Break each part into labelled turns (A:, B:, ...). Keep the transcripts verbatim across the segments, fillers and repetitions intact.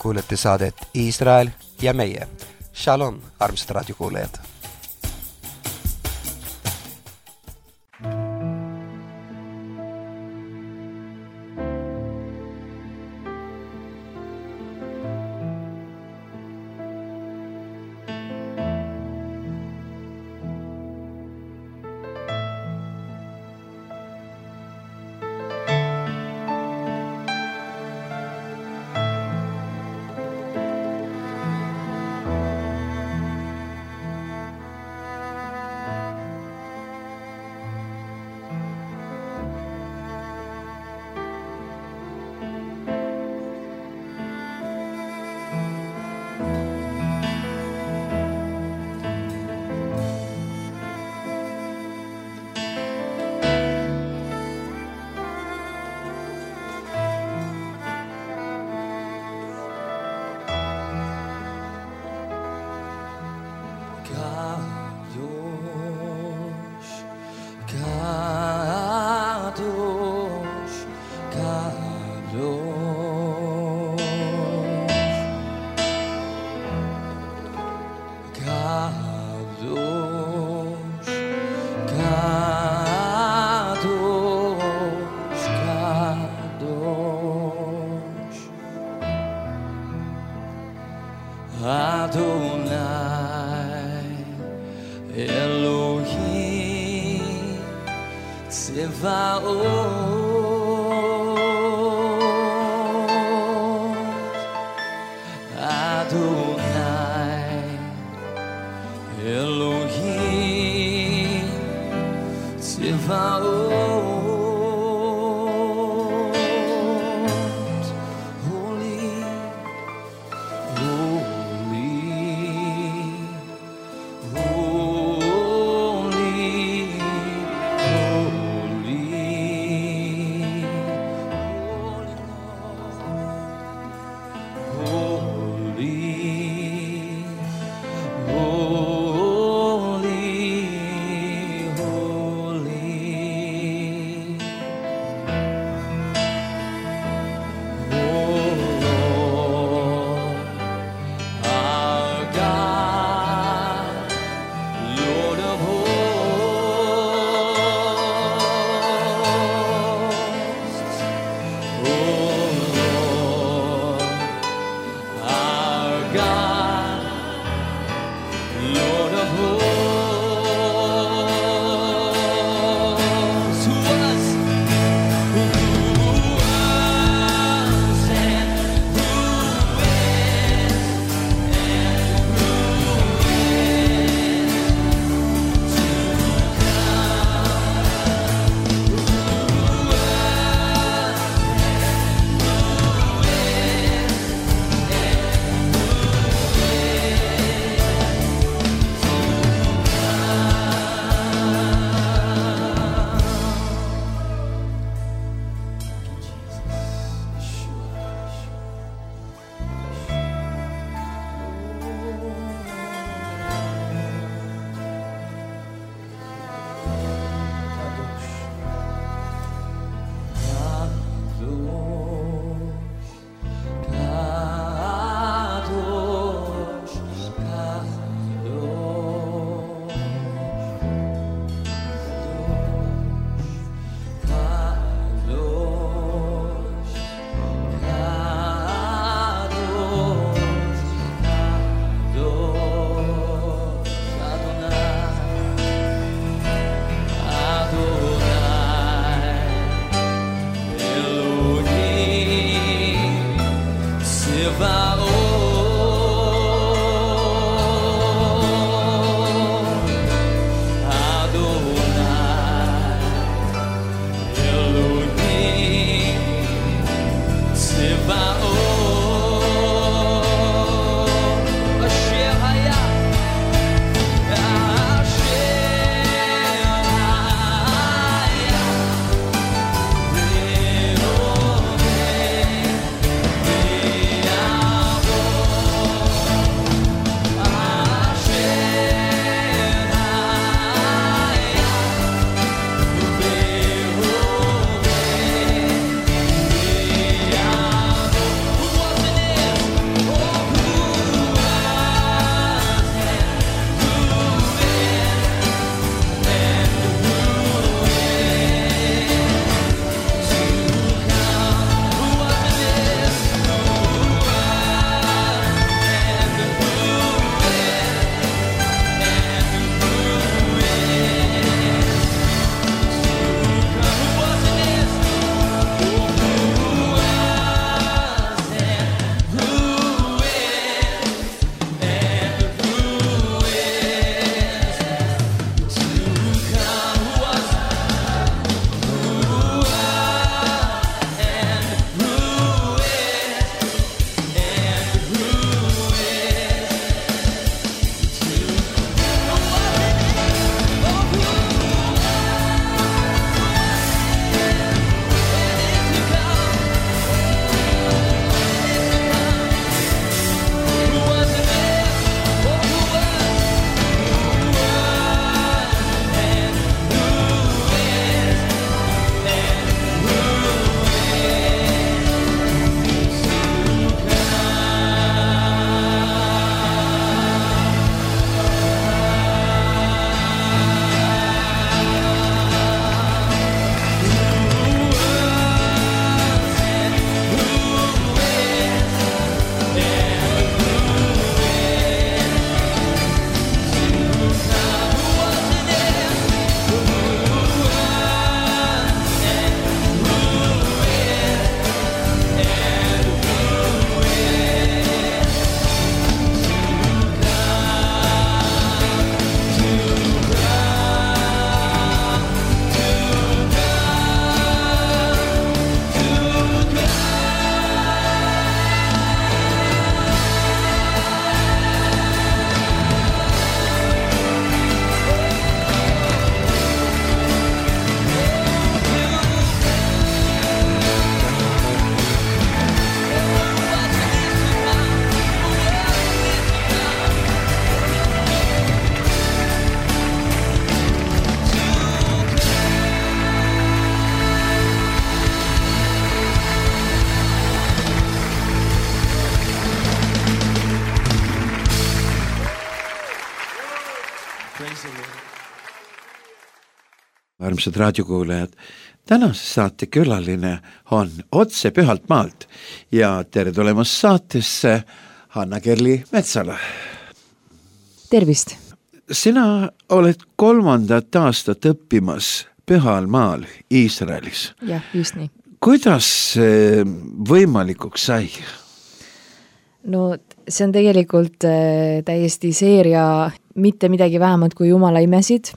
A: kuulete saadet Iisrael ja meie. Shalom, armsad raadiokuulajad!
B: Armsad raadiokuulajad, tänase saate külaline on otse Pühalt maalt ja tere tulemast saatesse Hanna-Kerli Metsala.
C: Tervist!
B: Sina oled kolmandat aastat õppimas Pühal maal Iisraelis.
C: Jah, just nii.
B: Kuidas see võimalikuks sai?
C: No see on tegelikult äh, täiesti seeria mitte midagi vähemalt kui Jumala imesid.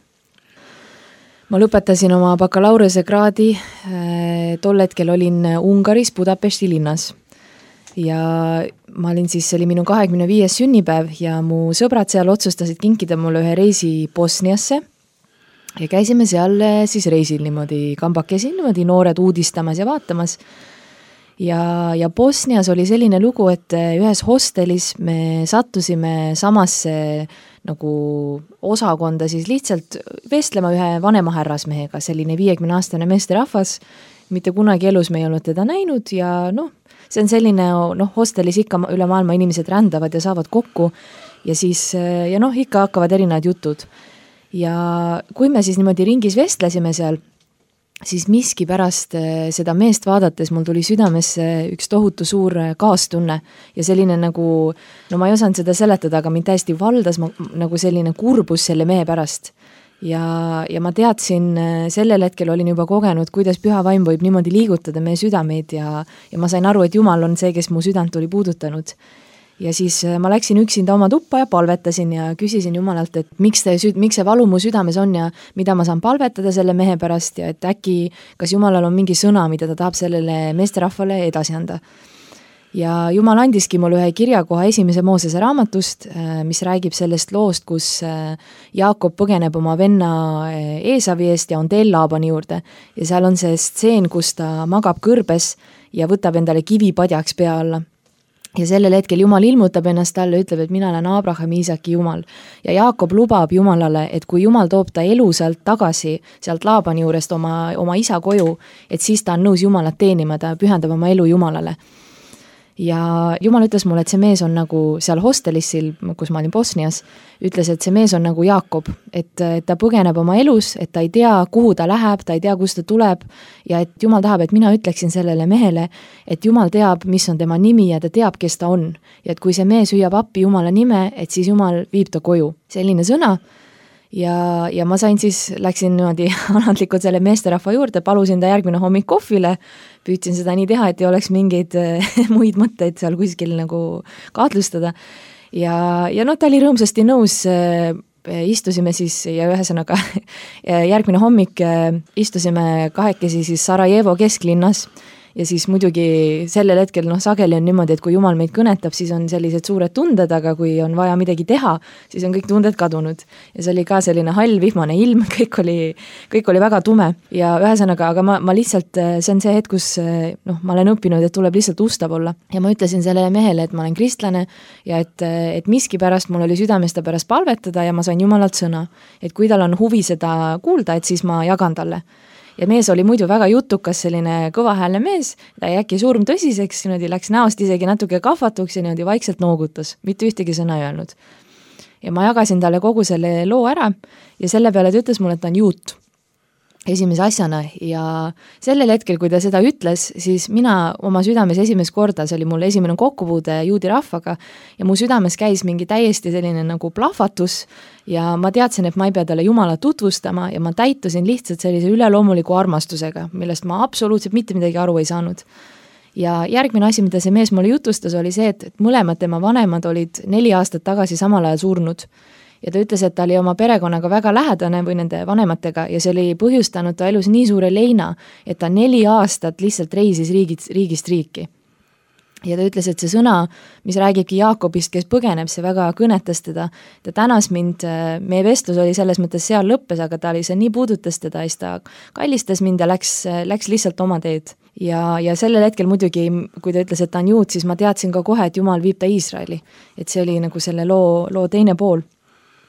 C: Ma lõpetasin oma bakalaureuse kraadi, tol hetkel olin Ungaris Budapesti linnas ja ma olin siis, see oli minu kahekümne viies sünnipäev ja mu sõbrad seal otsustasid kinkida mulle ühe reisi Bosniasse ja käisime seal siis reisil niimoodi kambakesi, niimoodi noored uudistamas ja vaatamas ja, ja Bosnias oli selline lugu, et ühes hostelis me sattusime samasse nagu osakonda siis lihtsalt vestlema ühe vanema härrasmehega, selline viiekümne aastane meesterahvas, mitte kunagi elus me ei olnud teda näinud ja noh, see on selline, noh, hostelis ikka üle maailma inimesed rändavad ja saavad kokku ja siis, ja noh, ikka hakkavad erinevad jutud. Ja kui me siis niimoodi ringis vestlesime seal, siis miski pärast seda meest vaadates mul tuli südamesse üks tohutu suur kaastunne ja selline nagu, no ma ei osanud seda seletada, aga mind täiesti valdas ma, nagu selline kurbus selle mehe pärast. Ja, ja ma teadsin, sellel hetkel olin juba kogenud, kuidas püha vaim võib niimoodi liigutada meie südameid ja, ja ma sain aru, et Jumal on see, kes mu südant oli puudutanud. Ja siis ma läksin üksinda oma tuppa ja palvetasin ja küsisin Jumalalt, et miks, te, miks see valu mu südames on ja mida ma saan palvetada selle mehe pärast ja et äkki, kas Jumalal on mingi sõna, mida ta tahab sellele meesterahvale edasi anda. Ja Jumal andiski mulle ühe kirjakoha esimese Moosese raamatust, mis räägib sellest loost, kus Jaakob põgeneb oma venna Eesavi eest ja on teel Laabani juurde. Ja seal on see stseen, kus ta magab kõrbes ja võtab endale kivi padjaks pea alla. Ja sellel hetkel Jumal ilmutab ennast talle, ütleb, et mina olen Abrahami, Iisaki Jumal. Ja Jaakob lubab Jumalale, et kui Jumal toob ta elu sealt tagasi, sealt Laabani juurest oma, oma isa koju, et siis ta on nõus Jumalat teenima, ta pühendab oma elu Jumalale. Ja Jumal ütles mulle, et see mees on nagu seal hostelissil, kus ma olin Bosnias, ütles, et see mees on nagu Jaakob, et, et ta põgeneb oma elus, et ta ei tea, kuhu ta läheb, ta ei tea, kust ta tuleb ja et Jumal tahab, et mina ütleksin sellele mehele, et Jumal teab, mis on tema nimi ja ta teab, kes ta on. Ja et kui see mees hüüab appi Jumala nime, et siis Jumal viib ta koju. Selline sõna. Ja, ja ma sain siis, läksin niimoodi alandlikult selle meesterahva juurde, palusin ta järgmine hommik kohvile, püüdsin seda nii teha, et ei oleks mingeid muid mõtteid seal kuskil nagu kaatlustada. Ja, ja no ta oli rõõmsasti nõus, istusime siis ja ühesõnaga järgmine hommik istusime kahekesi siis Sarajevo kesklinnas ja siis muidugi sellel hetkel noh, sageli on niimoodi, et kui Jumal meid kõnetab, siis on sellised suured tunded, aga kui on vaja midagi teha, siis on kõik tunded kadunud. Ja see oli ka selline hall, vihmane ilm, kõik oli, kõik oli väga tume ja ühesõnaga, aga ma, ma lihtsalt, see on see hetk, kus noh, ma olen õppinud, et tuleb lihtsalt ustav olla. Ja ma ütlesin sellele mehele, et ma olen kristlane ja et, et miski pärast mul oli südamesta pärast palvetada ja ma sain Jumalalt sõna. Et kui tal on huvi seda kuulda, et siis ma jagan talle. Ja mees oli muidu väga jutukas, selline kõvahäälne mees, ta ei äkki surm tõsiseks, niimoodi läks näost isegi natuke kahvatuks ja niimoodi vaikselt noogutas, mitte ühtegi sõna ei öelnud. Ja ma jagasin talle kogu selle loo ära ja selle peale ta ütles mulle, et ta on juut esimese asjana ja sellel hetkel, kui ta seda ütles, siis mina oma südames esimest korda, see oli mul esimene kokkupuude juudi rahvaga ja mu südames käis mingi täiesti selline nagu plahvatus ja ma teadsin, et ma ei pea talle Jumala tutvustama ja ma täitusin lihtsalt sellise üleloomuliku armastusega, millest ma absoluutselt mitte midagi aru ei saanud. Ja järgmine asi, mida see mees mulle jutustas, oli see, et mõlemad tema vanemad olid neli aastat tagasi samal ajal surnud. Ja ta ütles, et ta oli oma perekonnaga väga lähedane või nende vanematega ja see oli põhjustanud ta elus nii suure leina, et ta neli aastat lihtsalt reisis riigist, riigist riiki. Ja ta ütles, et see sõna, mis räägibki Jaakobist, kes põgeneb, see väga kõnetas teda. Ta tänas mind, meie vestlus oli selles mõttes seal lõppes, aga ta oli see nii puudutas teda, siis ta kallistas mind ja läks, läks lihtsalt oma teed. Ja, ja sellel hetkel muidugi, kui ta ütles, et ta on juut, siis ma teadsin ka kohe, et Jumal viib ta Iisraeli. Et see oli nagu selle loo, loo teine pool.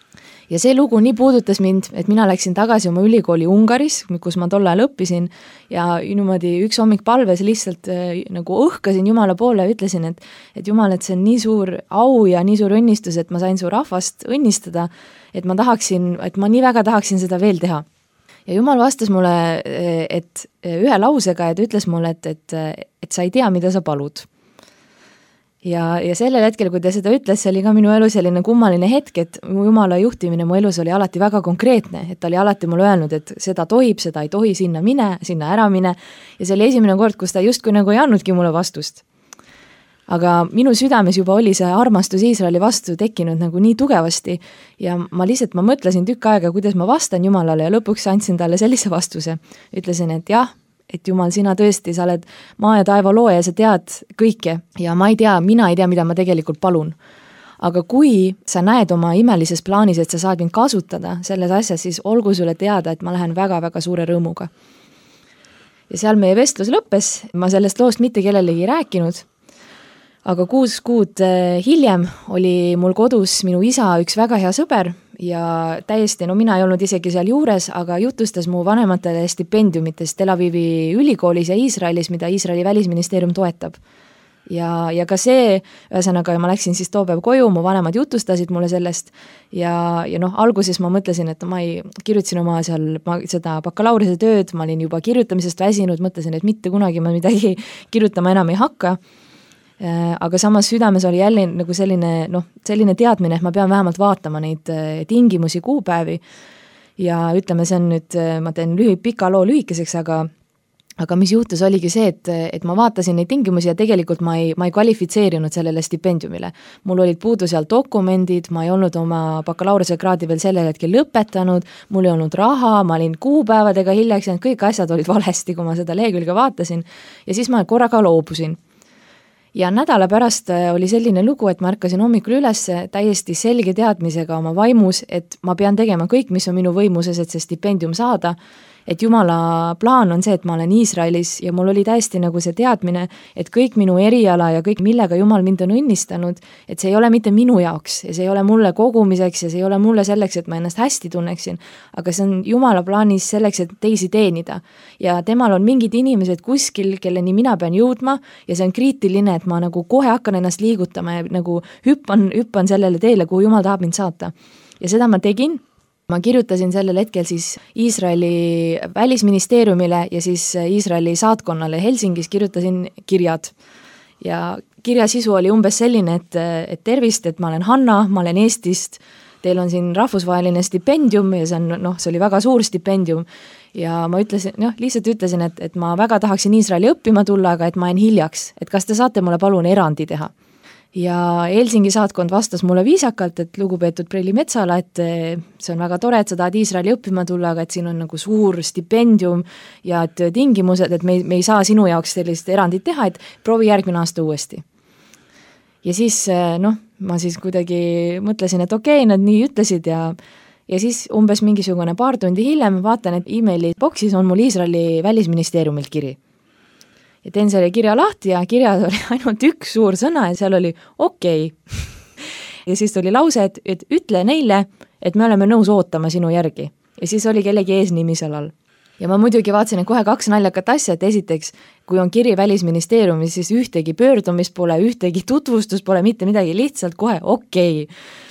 C: ja see lugu nii puudutas mind, et mina läksin tagasi oma ülikooli Ungaris, kus ma tol ajal õppisin ja niimoodi üks hommik palves lihtsalt äh, nagu õhkasin Jumala poole ja ütlesin, et, et Jumal, et see on nii suur au ja nii suur õnnistus, et ma sain su rahvast õnnistada, et ma tahaksin, et ma nii väga tahaksin seda veel teha. Ja Jumal vastas mulle, et ühe lausega, et ütles mulle, et, et, et sa ei tea, mida sa palud. Ja, ja sellel hetkel, kui ta seda ütles, see oli ka minu elu selline kummaline hetk, et mu Jumala juhtimine mu elus oli alati väga konkreetne, et ta oli alati mulle öelnud, et seda tohib, seda ei tohi, sinna mine, sinna ära mine. Ja see oli esimene kord, kus ta justkui nagu ei andnudki mulle vastust. Aga minu südames juba oli see armastus Iisraeli vastu tekkinud nagu nii tugevasti ja ma lihtsalt, ma mõtlesin tükk aega, kuidas ma vastan Jumalale ja lõpuks andsin talle sellise vastuse. Ütlesin, et jah, et Jumal, sina tõesti, sa oled maa ja taeva looja ja sa tead kõike ja ma ei tea, mina ei tea, mida ma tegelikult palun. Aga kui sa näed oma imelises plaanis, et sa saad mind kasutada selles asjas, siis olgu sulle teada, et ma lähen väga-väga suure rõõmuga. Ja seal meie vestlus lõppes, ma sellest loost mitte kellelegi rääkinud, aga kuus kuud hiljem oli mul kodus minu isa üks väga hea sõber ja täiesti, no mina ei olnud isegi seal juures, aga jutustas mu vanematele stipendiumitest Tel Avivi ülikoolis ja Iisraelis, mida Iisraeli välisministeerium toetab. Ja, ja ka see, ühesõnaga ma läksin siis too päev koju, mu vanemad jutustasid mulle sellest ja, ja noh, alguses ma mõtlesin, et ma ei kirjutasin oma seal ma, seda bakalaureuse tööd, ma olin juba kirjutamisest väsinud, mõtlesin, et mitte kunagi ma midagi kirjutama enam ei hakka. Aga samas südames oli jälle nagu selline, noh, selline teadmine, et ma pean vähemalt vaatama neid tingimusi kuupäevi ja ütleme, see on nüüd, ma teen lühi, pika loo lühikeseks, aga aga mis juhtus oligi see, et, et ma vaatasin neid tingimusi ja tegelikult ma ei, ma ei kvalifitseerinud sellele stipendiumile. Mul olid puudu seal dokumendid, ma ei olnud oma bakalaureuse kraadi veel sellel hetkel lõpetanud, mul ei olnud raha, ma olin kuupäevadega hiljaks ja kõik asjad olid valesti, kui ma seda lehekülge vaatasin ja siis ma korraga loobusin. Ja nädala pärast oli selline lugu, et ma ärkasin hommikul üles täiesti selge teadmisega oma vaimus, et ma pean tegema kõik, mis on minu võimuses, et see stipendium saada, et Jumala plaan on see, et ma olen Iisraelis ja mul oli täiesti nagu see teadmine, et kõik minu eriala ja kõik, millega Jumal mind on õnnistanud, et see ei ole mitte minu jaoks ja see ei ole mulle kogumiseks ja see ei ole mulle selleks, et ma ennast hästi tunneksin, aga see on Jumala plaanis selleks, et teisi teenida. Ja temal on mingid inimesed kuskil, kelleni mina pean jõudma ja see on kriitiline, et ma nagu kohe hakkan ennast liigutama ja nagu hüppan, hüppan sellele teele, kuhu Jumal tahab mind saata. Ja seda ma tegin. Ma kirjutasin sellel hetkel siis Iisraeli välisministeeriumile ja siis Iisraeli saatkonnale Helsingis kirjutasin kirjad. Ja kirja sisu oli umbes selline, et, et tervist, et ma olen Hanna, ma olen Eestist, teil on siin rahvusvaheline stipendium ja see on, noh, see oli väga suur stipendium. Ja ma ütlesin, noh, lihtsalt ütlesin, et, et ma väga tahaksin Iisraeli õppima tulla, aga et ma en hiljaks, et kas te saate mulle palun erandi teha. Ja Helsingi saatkond vastas mulle viisakalt, et lugupeetud Preili Metsala, et see on väga tore, et sa tahad Iisraeli õppima tulla, aga et siin on nagu suur stipendium ja et tingimused, et me, me ei saa sinu jaoks sellist erandit teha, et proovi järgmine aasta uuesti. Ja siis, noh, ma siis kuidagi mõtlesin, et okei, nad nii ütlesid ja ja siis umbes mingisugune paar tundi hiljem vaatan, et e-maili boksis on mul Iisraeli välisministeeriumilt kiri. Ja teen selle kirja lahti ja kirjas oli ainult üks suur sõna ja seal oli okei. Ja siis tuli lause, et, et ütle neile, et me oleme nõus ootama sinu järgi. Ja siis oli kellegi eesnimi seal all. Ja ma muidugi vaatasin, et kohe kaks naljakat asja, et esiteks, kui on kiri välisministeeriumis, siis ühtegi pöördumist pole, ühtegi tutvustus pole, mitte midagi, lihtsalt kohe okei.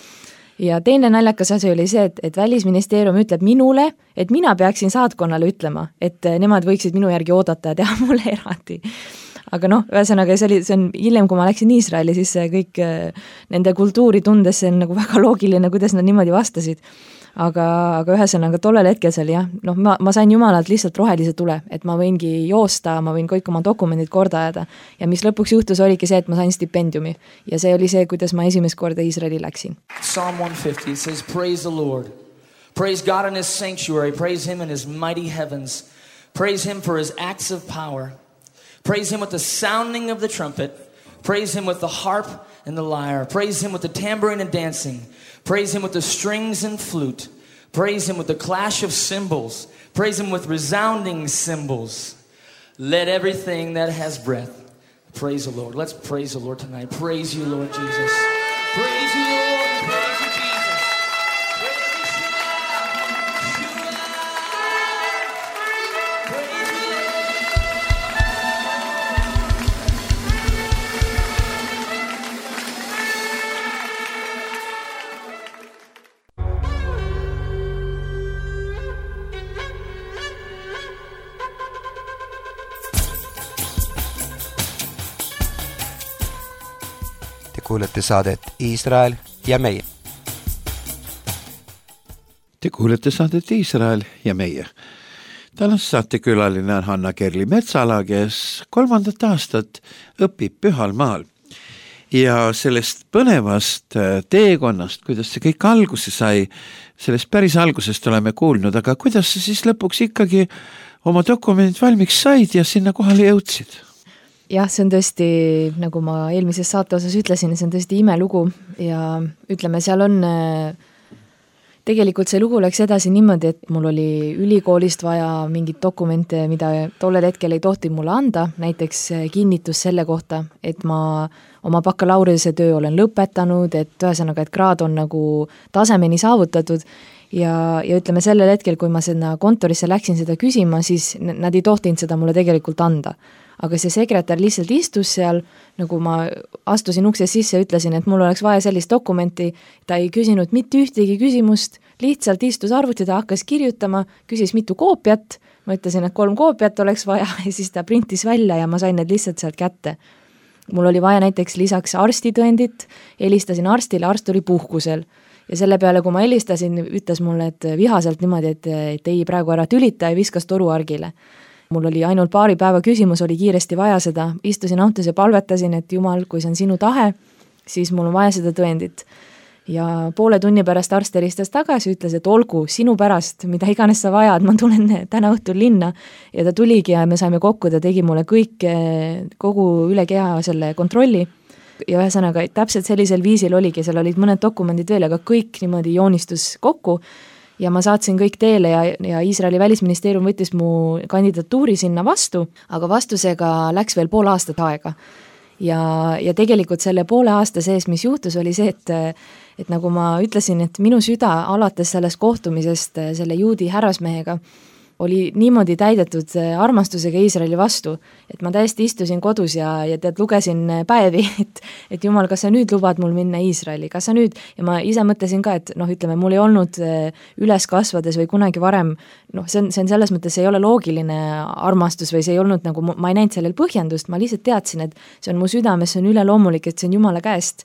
C: Ja teine naljakas asi oli see, et, et välisministeerium ütleb minule, et mina peaksin saatkonnale ütlema, et nemad võiksid minu järgi oodata ja teha mulle erandi. Aga noh, ühesõnaga see oli, see on hiljem, kui ma läksin Iisraeli, siis kõik nende kultuuri tundes, see on nagu väga loogiline, kuidas nad niimoodi vastasid. Aga, aga ühesõnaga tollel hetkel see oli jah, noh, ma, ma sain Jumalalt lihtsalt rohelise tule, et ma võingi joosta, ma võin kõik oma dokumendid korda ajada ja mis lõpuks juhtus oligi see, et ma sain stipendiumi ja see oli see, kuidas ma esimest korda Iisraeli läksin.
D: Psalm one fifty, it says, praise the Lord. Praise God in his sanctuary. Praise him in his mighty heavens. Praise him for his acts of power. Praise him with the sounding of the trumpet. Praise him with the harp and the lyre. Praise him with the tambourine and dancing. Praise him with the strings and flute. Praise him with the clash of cymbals. Praise him with resounding cymbals. Let everything that has breath praise the Lord. Let's praise the Lord tonight. Praise you, Lord Jesus. Praise you, Lord. Praise you, Jesus. Praise you,
A: kuulete saadet Iisrael ja meie.
B: Te kuulete saadet Iisrael ja meie. Tänase saatekülaline on Hanna-Kerli Metsala, kes kolmandat aastat õpib Pühal Maal. Ja sellest põnevast teekonnast, kuidas see kõik alguse sai, sellest päris algusest oleme kuulnud, aga kuidas sa siis lõpuks ikkagi oma dokumendid valmiks said ja sinna kohale jõudsid?
C: Jah, see on tõesti, nagu ma eelmises saate osas ütlesin, see on tõesti imelugu ja ütleme, seal on, tegelikult see lugu läks edasi niimoodi, et mul oli ülikoolist vaja mingit dokumente, mida tollel hetkel ei tohti mulle anda, näiteks kinnitus selle kohta, et ma oma bakalaureuse töö olen lõpetanud, et ühesõnaga, et kraad on nagu tasemeni saavutatud ja, ja ütleme sellel hetkel, kui ma sinna kontorisse läksin seda küsima, siis nad ei tohtinud seda mulle tegelikult anda. Aga see sekretär lihtsalt istus seal, nagu ma astusin ukse sisse ja ütlesin, et mul oleks vaja sellist dokumenti, ta ei küsinud mitte ühtegi küsimust, lihtsalt istus arvuti, ta hakkas kirjutama, küsis mitu koopiat, ma ütlesin, et kolm koopiat oleks vaja ja siis ta printis välja ja ma sain need lihtsalt sealt kätte. Mul oli vaja näiteks lisaks arstitõendit, helistasin arstile, arst oli puhkusel ja selle peale, kui ma helistasin, ütles mulle, et vihaselt niimoodi, et, et ei praegu ära tülita ja viskas toruargile. Mul oli ainult paari päeva küsimus, oli kiiresti vaja seda, istusin autos ja palvetasin, et Jumal, kui see on sinu tahe, siis mul on vaja seda tõendit. Ja poole tunni pärast arst helistas tagasi, ütles, et olgu, sinu pärast, mida iganes sa vajad, ma tulen täna õhtul linna ja ta tuligi ja me saime kokku, ta tegi mulle kõik, kogu üle keha selle kontrolli ja ühesõnaga täpselt sellisel viisil oligi, seal olid mõned dokumendid veel, aga kõik niimoodi joonistus kokku ja ma saatsin kõik teele ja, ja Iisraeli välisministeerium võttis mu kandidatuuri sinna vastu, aga vastusega läks veel pool aastat aega. Ja, ja tegelikult selle poole aasta sees, mis juhtus, oli see, et, et nagu ma ütlesin, et minu süda alates sellest kohtumisest selle juudi härrasmehega oli niimoodi täidetud armastusega Iisraeli vastu, et ma täiesti istusin kodus ja, ja tead, lugesin päevi, et, et Jumal, kas sa nüüd lubad mul minna Iisraeli, kas sa nüüd, ja ma ise mõtlesin ka, et noh, ütleme, mul ei olnud üles kasvades või kunagi varem, noh, see on, see on selles mõttes, see ei ole loogiline armastus või see ei olnud nagu, ma ei näinud sellel põhjendust, ma lihtsalt teadsin, et see on mu südames, see on üleloomulik, et see on Jumala käest.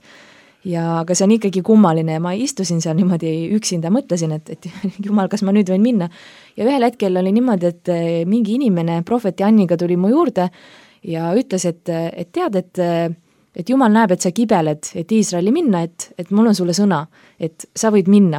C: Ja aga see on ikkagi kummaline ja ma istusin seal niimoodi üksinda, mõtlesin, et, et Jumal, kas ma nüüd võin minna. Ja ühel hetkel oli niimoodi, et mingi inimene prohveti Anniga tuli mu juurde ja ütles, et, et tead, et, et Jumal näeb, et sa kibeled, et Iisraeli minna, et, et mul on sulle sõna, et sa võid minna.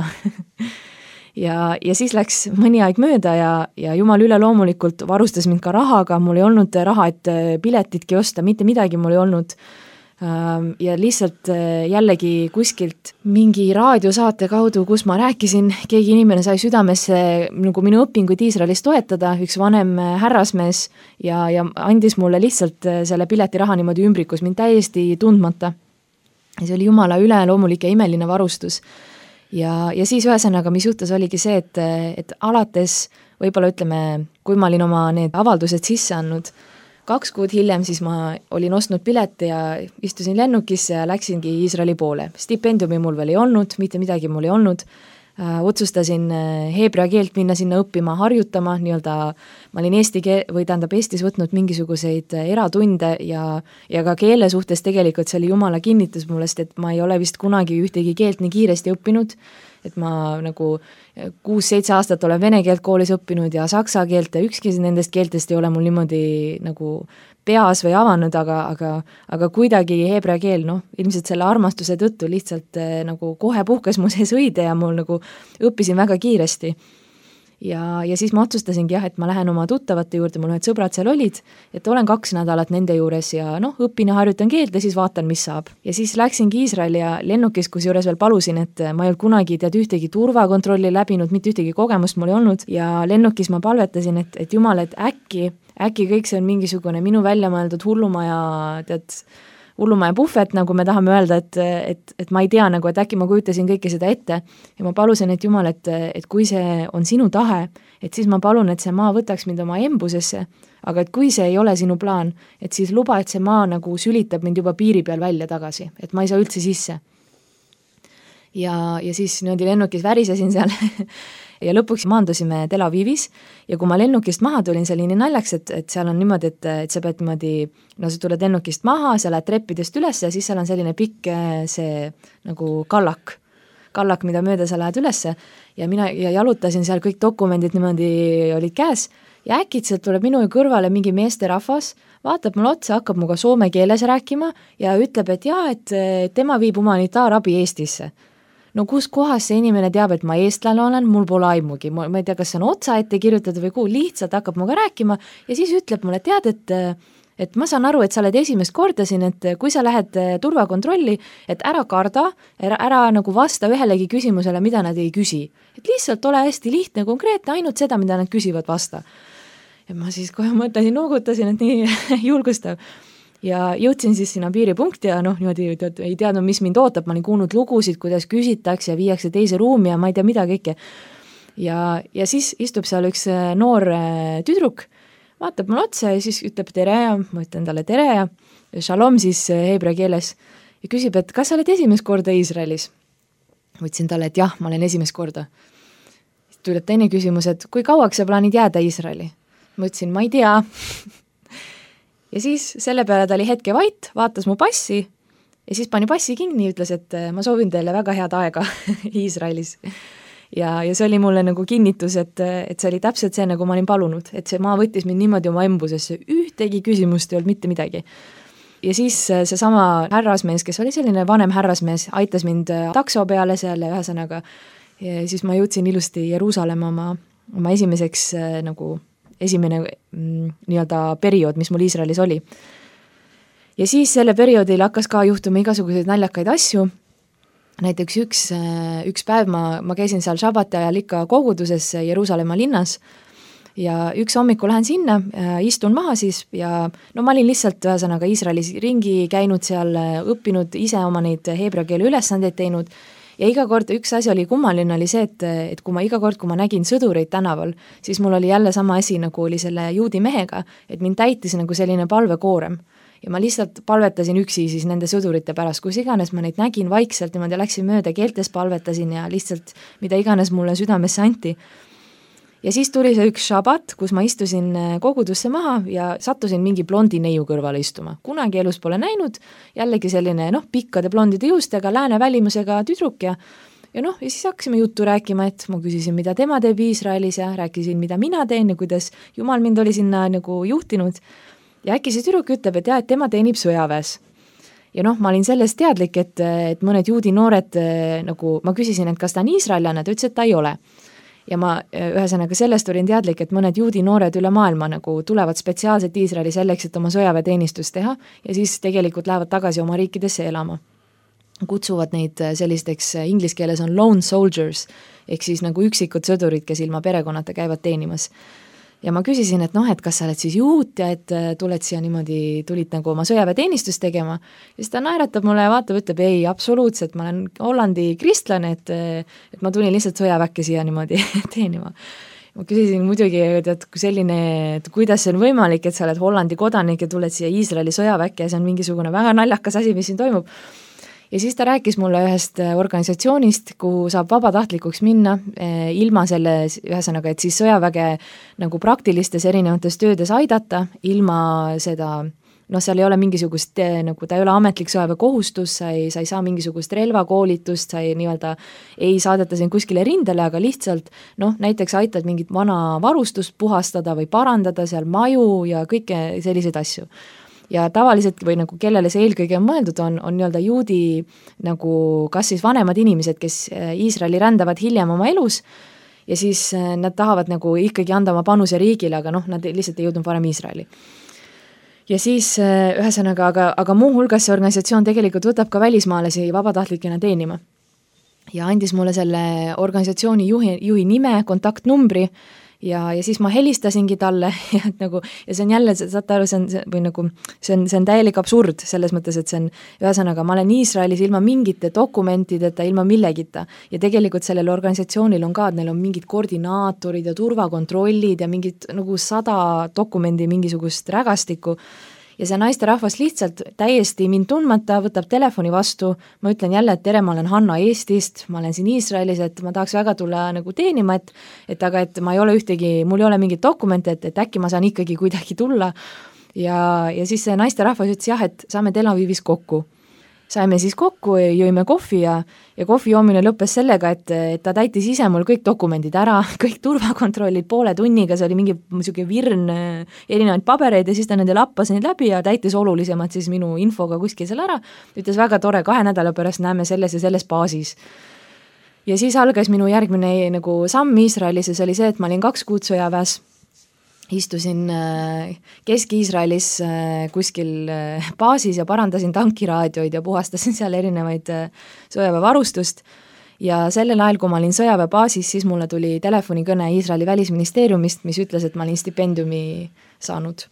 C: ja, ja siis läks mõni aeg mööda ja, ja Jumal üleloomulikult varustas mind ka rahaga, mul ei olnud raha, et piletitki osta, mitte midagi mul ei olnud. Ja lihtsalt jällegi kuskilt mingi raadiosaate kaudu, kus ma rääkisin, keegi inimene sai südamesse nagu minu õpinguid Iisraelis toetada, üks vanem härrasmees ja, ja andis mulle lihtsalt selle piletiraha niimoodi ümbrikus, mind täiesti tundmata. Ja see oli Jumala üleloomulik ja imeline varustus. Ja, ja siis ühesõnaga, mis juhtus, oligi see, et, et alates, võib-olla ütleme, kui ma olin oma need avaldused sisse andnud, kaks kuud hiljem siis ma olin ostnud pileti ja istusin lennukisse ja läksingi Iisraeli poole. Stipendiumi mul veel ei olnud, mitte midagi mul ei olnud. Äh, otsustasin heebrea keelt minna sinna õppima, harjutama, nii-öelda ma olin eesti keel, või tähendab Eestis võtnud mingisuguseid eratunde ja, ja ka keele suhtes tegelikult see oli Jumala kinnitus mullest, et ma ei ole vist kunagi ühtegi keelt nii kiiresti õppinud, et ma nagu kuus-seitse aastat olen vene keelt koolis õppinud ja saksa keelt ja ükski nendest keeltest ei ole mul niimoodi nagu peas või avanud, aga, aga, aga kuidagi heebrea keel, noh, ilmselt selle armastuse tõttu lihtsalt nagu kohe puhkes mu sees õide ja mul nagu õppisin väga kiiresti. Ja, ja siis ma otsustasingi jah, et ma lähen oma tuttavate juurde, mul ühed sõbrad seal olid, et olen kaks nädalat nende juures ja noh, õpin ja harjutan keelt ja siis vaatan, mis saab. Ja siis läksingi Iisraeli ja lennukis, kus juures veel palusin, et ma ei olnud kunagi tead ühtegi turvakontrolli läbinud, mitte ühtegi kogemust mul ei olnud ja lennukis ma palvetasin, et, et Jumal, et äkki, äkki kõik see on mingisugune minu välja mõeldud hullumaja, tead, hullumaja puhvet, nagu me tahame öelda, et, et, et ma ei tea, nagu, et äkki ma kujutasin kõike seda ette ja ma palusin, et Jumal, et, et kui see on sinu tahe, et siis ma palun, et see maa võtaks mind oma embusesse, aga et kui see ei ole sinu plaan, et siis luba, et see maa nagu sülitab mind juba piiri peal välja tagasi, et ma ei saa üldse sisse. ja, ja siis niimoodi lennukis värisesin seal ja lõpuks maandusime Tel Avivis ja kui ma lennukist maha tulin, see oli nii naljaks, et, et seal on niimoodi, et, et sa pead niimoodi, no sa tuled lennukist maha, sa lähed treppidest üles ja siis seal on selline pikk see nagu kallak, kallak, mida mööda sa lähed ülesse ja mina ja jalutasin seal, kõik dokumendid niimoodi olid käes ja äkitselt tuleb minu kõrvale mingi meesterahvas, vaatab mulle otsa, hakkab muga soome keeles rääkima ja ütleb, et jaa, et tema viib humanitaarabi Eestisse. No kus kohas see inimene teab, et ma eestlane olen, mul pole aimugi, ma, ma ei tea, kas see on otsa ette kirjutatud või kuhu, lihtsalt hakkab muga rääkima ja siis ütleb mulle, tead, et et ma saan aru, et sa oled esimest korda siin, et kui sa lähed turvakontrolli, et ära karda, ära, ära nagu vasta ühelegi küsimusele, mida nad ei küsi. Et lihtsalt ole hästi lihtne, konkreetne, ainult seda, mida nad küsivad, vasta. Ja ma siis kohe mõtlesin, noogutasin, et nii julgustav. Ja jõudsin siis sinna piiripunkti ja noh, niimoodi ei teadnud, mis mind ootab, ma olin kuulnud lugusid, kuidas küsitakse ja viiakse teise ruumi ja ma ei tea mida kõike. Ja, ja siis istub seal üks noor tüdruk, vaatab mulle otsa ja siis ütleb tere ja ma ütlen talle tere ja shalom siis heebrea keeles ja küsib, et kas sa oled esimest korda Iisraelis? Ma ütlesin talle, et jah, ma olen esimest korda. Tuleb teine küsimus, et kui kauaks sa plaanid jääda Iisraeli? Ma ütlesin, ma ei tea. Ja siis selle peale ta oli hetke vait, vaatas mu passi ja siis pani passi kinni ja ütles, et ma soovin teile väga head aega Iisraelis. Ja, ja see oli mulle nagu kinnitus, et, et see oli täpselt see, nagu ma olin palunud, et see maa võttis mind niimoodi oma embusesse, ühtegi küsimust ei olnud mitte midagi. Ja siis see sama härrasmees, kes oli selline vanem härrasmees, aitas mind takso peale seal ja ühesõnaga ja siis ma jõudsin ilusti Jeruusalemma oma, oma esimeseks nagu esimene mm, nii-öelda periood, mis mul Iisraelis oli. Ja siis selle perioodil hakkas ka juhtuma igasuguseid naljakaid asju. Näiteks üks, üks päev ma, ma käisin seal šabati ajal ikka koguduses Jeruusalemma linnas ja üks hommiku lähen sinna, istun maha siis ja no ma olin lihtsalt ühesõnaga Iisraelis ringi käinud seal, õppinud ise oma neid heebrea keele ülesandeid teinud ja iga kord üks asi oli kummaline oli see, et, et kui ma iga kord, kui ma nägin sõdureid tänaval, siis mul oli jälle sama asi, nagu oli selle juudi mehega, et mind täitis nagu selline palvekoorem. Ja ma lihtsalt palvetasin üksi siis nende sõdurite pärast, kus iganes ma neid nägin vaikselt, niimoodi läksin mööda keeltes palvetasin ja lihtsalt mida iganes mulle südamesse anti. Ja siis tuli see üks šabat, kus ma istusin kogudusse maha ja sattusin mingi blondi neiu kõrvale istuma. Kunagi elus pole näinud, jällegi selline noh, pikkade blondide juustega, lääne välimusega tüdruk ja ja noh, ja siis hakkasime juttu rääkima, et ma küsisin, mida tema teeb Iisraelis ja rääkisin, mida mina teen ja kuidas Jumal mind oli sinna nagu juhtinud. Ja äkki see tüdruk ütleb, et jah, et tema teenib sõjaväes. Ja noh, ma olin sellest teadlik, et, et mõned juudi noored, nagu ma küsisin, et kas ta on iisraelane, ta ütles, et ta ei ole. Ja ma ühesõnaga sellest olin teadlik, et mõned juudi noored üle maailma nagu tulevad spetsiaalselt Iisraeli selleks, et oma sõjaväeteenistust teha ja siis tegelikult lähevad tagasi oma riikidesse elama. Kutsuvad neid sellisteks, inglis keeles on lone soldiers, ehk siis nagu üksikud sõdurid, kes ilma perekonnata käivad teenimas. Ja ma küsisin, et noh, et kas sa oled siis juut ja et tuled siia niimoodi, tulid nagu oma sõjaväeteenistust tegema. Ja siis ta naeratab mulle ja vaatab, ütleb, ei, absoluutselt, ma olen Hollandi kristlane, et, et ma tulin lihtsalt sõjaväkke siia niimoodi teenima. Ma küsisin muidugi, et selline, et kuidas see on võimalik, et sa oled Hollandi kodanik ja tuled siia Iisraeli sõjaväkke ja see on mingisugune väga naljakas asi, mis siin toimub. Ja siis ta rääkis mulle ühest organisatsioonist, kuhu saab vabatahtlikuks minna eh, ilma selle ühesõnaga, et siis sõjaväge nagu praktilistes erinevates töödes aidata, ilma seda, noh, seal ei ole mingisugust, nagu ta ei ole ametlik sõjaväe kohustus, sa ei, sa ei saa mingisugust relvakoolitust, sa ei nii-öelda ei saadeta siin kuskile rindele, aga lihtsalt noh, näiteks aitad mingit vana varustust puhastada või parandada seal maju ja kõike selliseid asju. Ja tavaliselt või nagu kellele see eelkõige on mõeldud, on, on nii-öelda juudi nagu kas siis vanemad inimesed, kes Iisraeli rändavad hiljem oma elus ja siis nad tahavad nagu ikkagi anda oma panuse riigile, aga noh, nad lihtsalt ei jõudnud varem Iisraeli. Ja siis ühesõnaga, aga, aga muu hulgas see organisatsioon tegelikult võtab ka välismaalasi vabatahtlikena teenima. Ja andis mulle selle organisatsiooni juhi, juhi nime, kontaktnumbri ja, ja siis ma helistasingi talle ja, et nagu, ja see on jälle, saate aru, see on, see, või nagu, see on, see on täielik absurd selles mõttes, et see on, ühesõnaga, ma olen Iisraelis ilma mingite dokumentideta, ilma millegita ja tegelikult sellel organisatsioonil on ka, et neil on mingid koordinaatorid ja turvakontrollid ja mingid nagu sada dokumendi mingisugust rägastikku ja see naisterahvas lihtsalt täiesti mind tundmata võtab telefoni vastu, ma ütlen jälle, et tere, ma olen Hanna Eestist, ma olen siin Iisraelis, et ma tahaks väga tulla nagu teenima, et et aga et ma ei ole ühtegi, mul ei ole mingit dokumente, et, et äkki ma saan ikkagi kuidagi tulla ja, ja siis see naisterahvas ütles jah, et saame Tel Avivis kokku. Saime siis kokku, jõime kohvi ja, ja kohvi joomine lõppes sellega, et, et ta täitis ise mul kõik dokumendid ära, kõik turvakontrollid poole tunniga, see oli mingi niisugune virn erinevaid pabereid ja siis ta nende lappas neid läbi ja täitis olulisemad siis minu infoga kuskil seal ära, ütles väga tore, kahe nädala pärast näeme selles ja selles baasis. Ja siis algas minu järgmine nagu samm Iisraelis ja see oli see, et ma olin kaks kuud sõjaväes, istusin Kesk-Iisraelis kuskil baasis ja parandasin tankiraadioid ja puhastasin seal erinevaid sõjaväevarustust ja sellel ajal, kui ma olin sõjaväebaasis, siis mulle tuli telefonikõne Iisraeli välisministeeriumist, mis ütles, et ma olin stipendiumi saanud.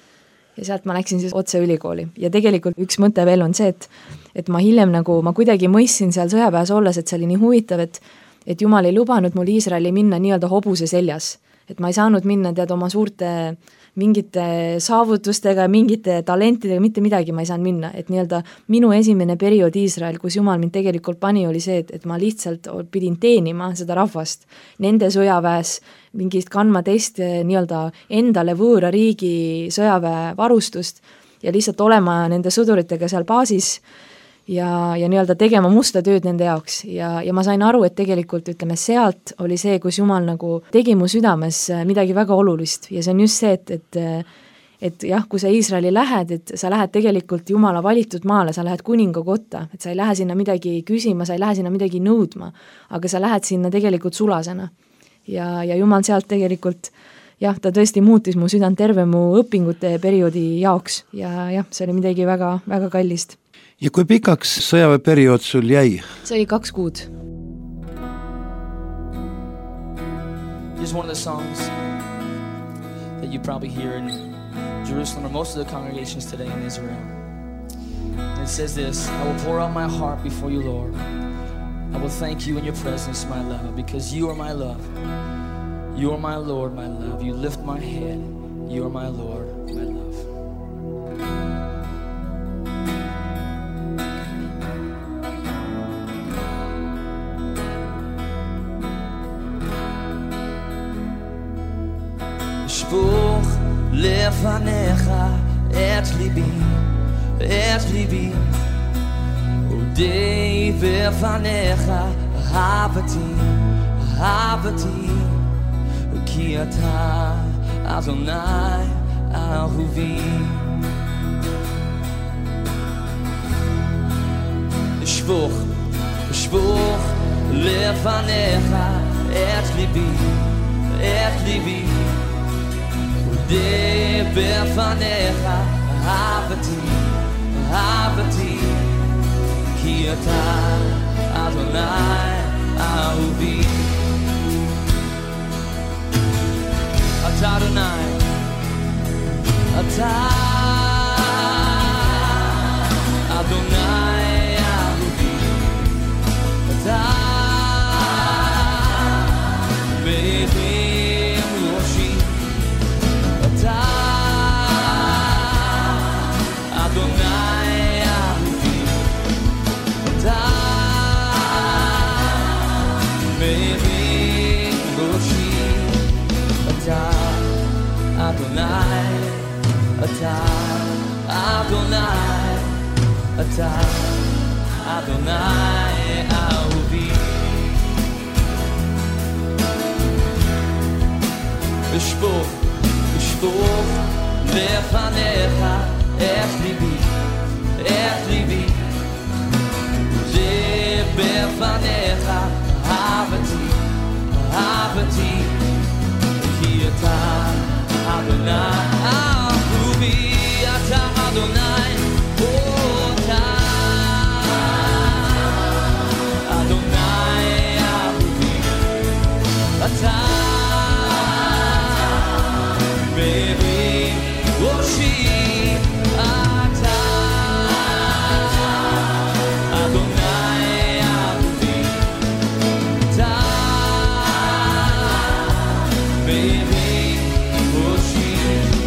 C: Ja sealt ma läksin siis otse ülikooli ja tegelikult üks mõte veel on see, et, et ma hiljem nagu, ma kuidagi mõistsin seal sõjaväes olles, et see oli nii huvitav, et, et Jumal ei lubanud mul Iisraeli minna nii-öelda hobuse seljas. Et ma ei saanud minna tead oma suurte mingite saavutustega, mingite talentidega, mitte midagi ma ei saanud minna, et nii-öelda minu esimene periood Iisrael, kus Jumal mind tegelikult pani, oli see, et, et ma lihtsalt pidin teenima seda rahvast, nende sõjaväes mingist kandma teist nii-öelda endale võõra riigi sõjaväe varustust ja lihtsalt olema nende sõduritega seal baasis ja, ja nii-öelda tegema musta tööd nende jaoks ja, ja ma sain aru, et tegelikult ütleme, sealt oli see, kus Jumal nagu tegi mu südames midagi väga olulist ja see on just see, et, et et jah, kui sa Iisraeli lähed, et sa lähed tegelikult Jumala valitud maale, sa lähed kuninga kotta, et sa ei lähe sinna midagi küsima, sa ei lähe sinna midagi nõudma, aga sa lähed sinna tegelikult sulasena. Ja, ja Jumal sealt tegelikult, jah, ta tõesti muutis mu südant terve mu õpingute perioodi jaoks ja jah, see oli midagi väga, väga kallist.
B: Ja kui pikaks sõjaväeperiood sul jäi?
C: See oli kaks kuud.
D: Here's one of the songs that you probably hear in Jerusalem or most of the congregations today in Israel. And it says this, I will pour out my heart before you, Lord. I will thank you in your presence, my love, because you are my love. You are my Lord, my love. You lift my head. You are my Lord, my love. שפוך לפניך את ליבי, את ליבי, ודי בפניך אהבתי, אהבתי, כי אתה אדוני אהובי. שפוך, שפוך לפניך את ליבי, את ליבי, די בפניך אהבתי, אהבתי, כי אתה אדוני אהובי. אתה אדוני, אתה אדוני אהובי, אתה מרים ראשי, אתה אדוני אהובי, אתה מרים ראשי, אתה אדוני, אתה אדוני, אתה אדוני אהובי. ושפוך, ושפוך לפניך את ליבי, את ליבי, זה בפניך אהבתי, אהבתי, כי אתה אדוני אהובי, אתה אדוני, אתה אדוני אהובי, אתה מרים ראשי, אתה אדוני אהובי, אתה מרים ראשי,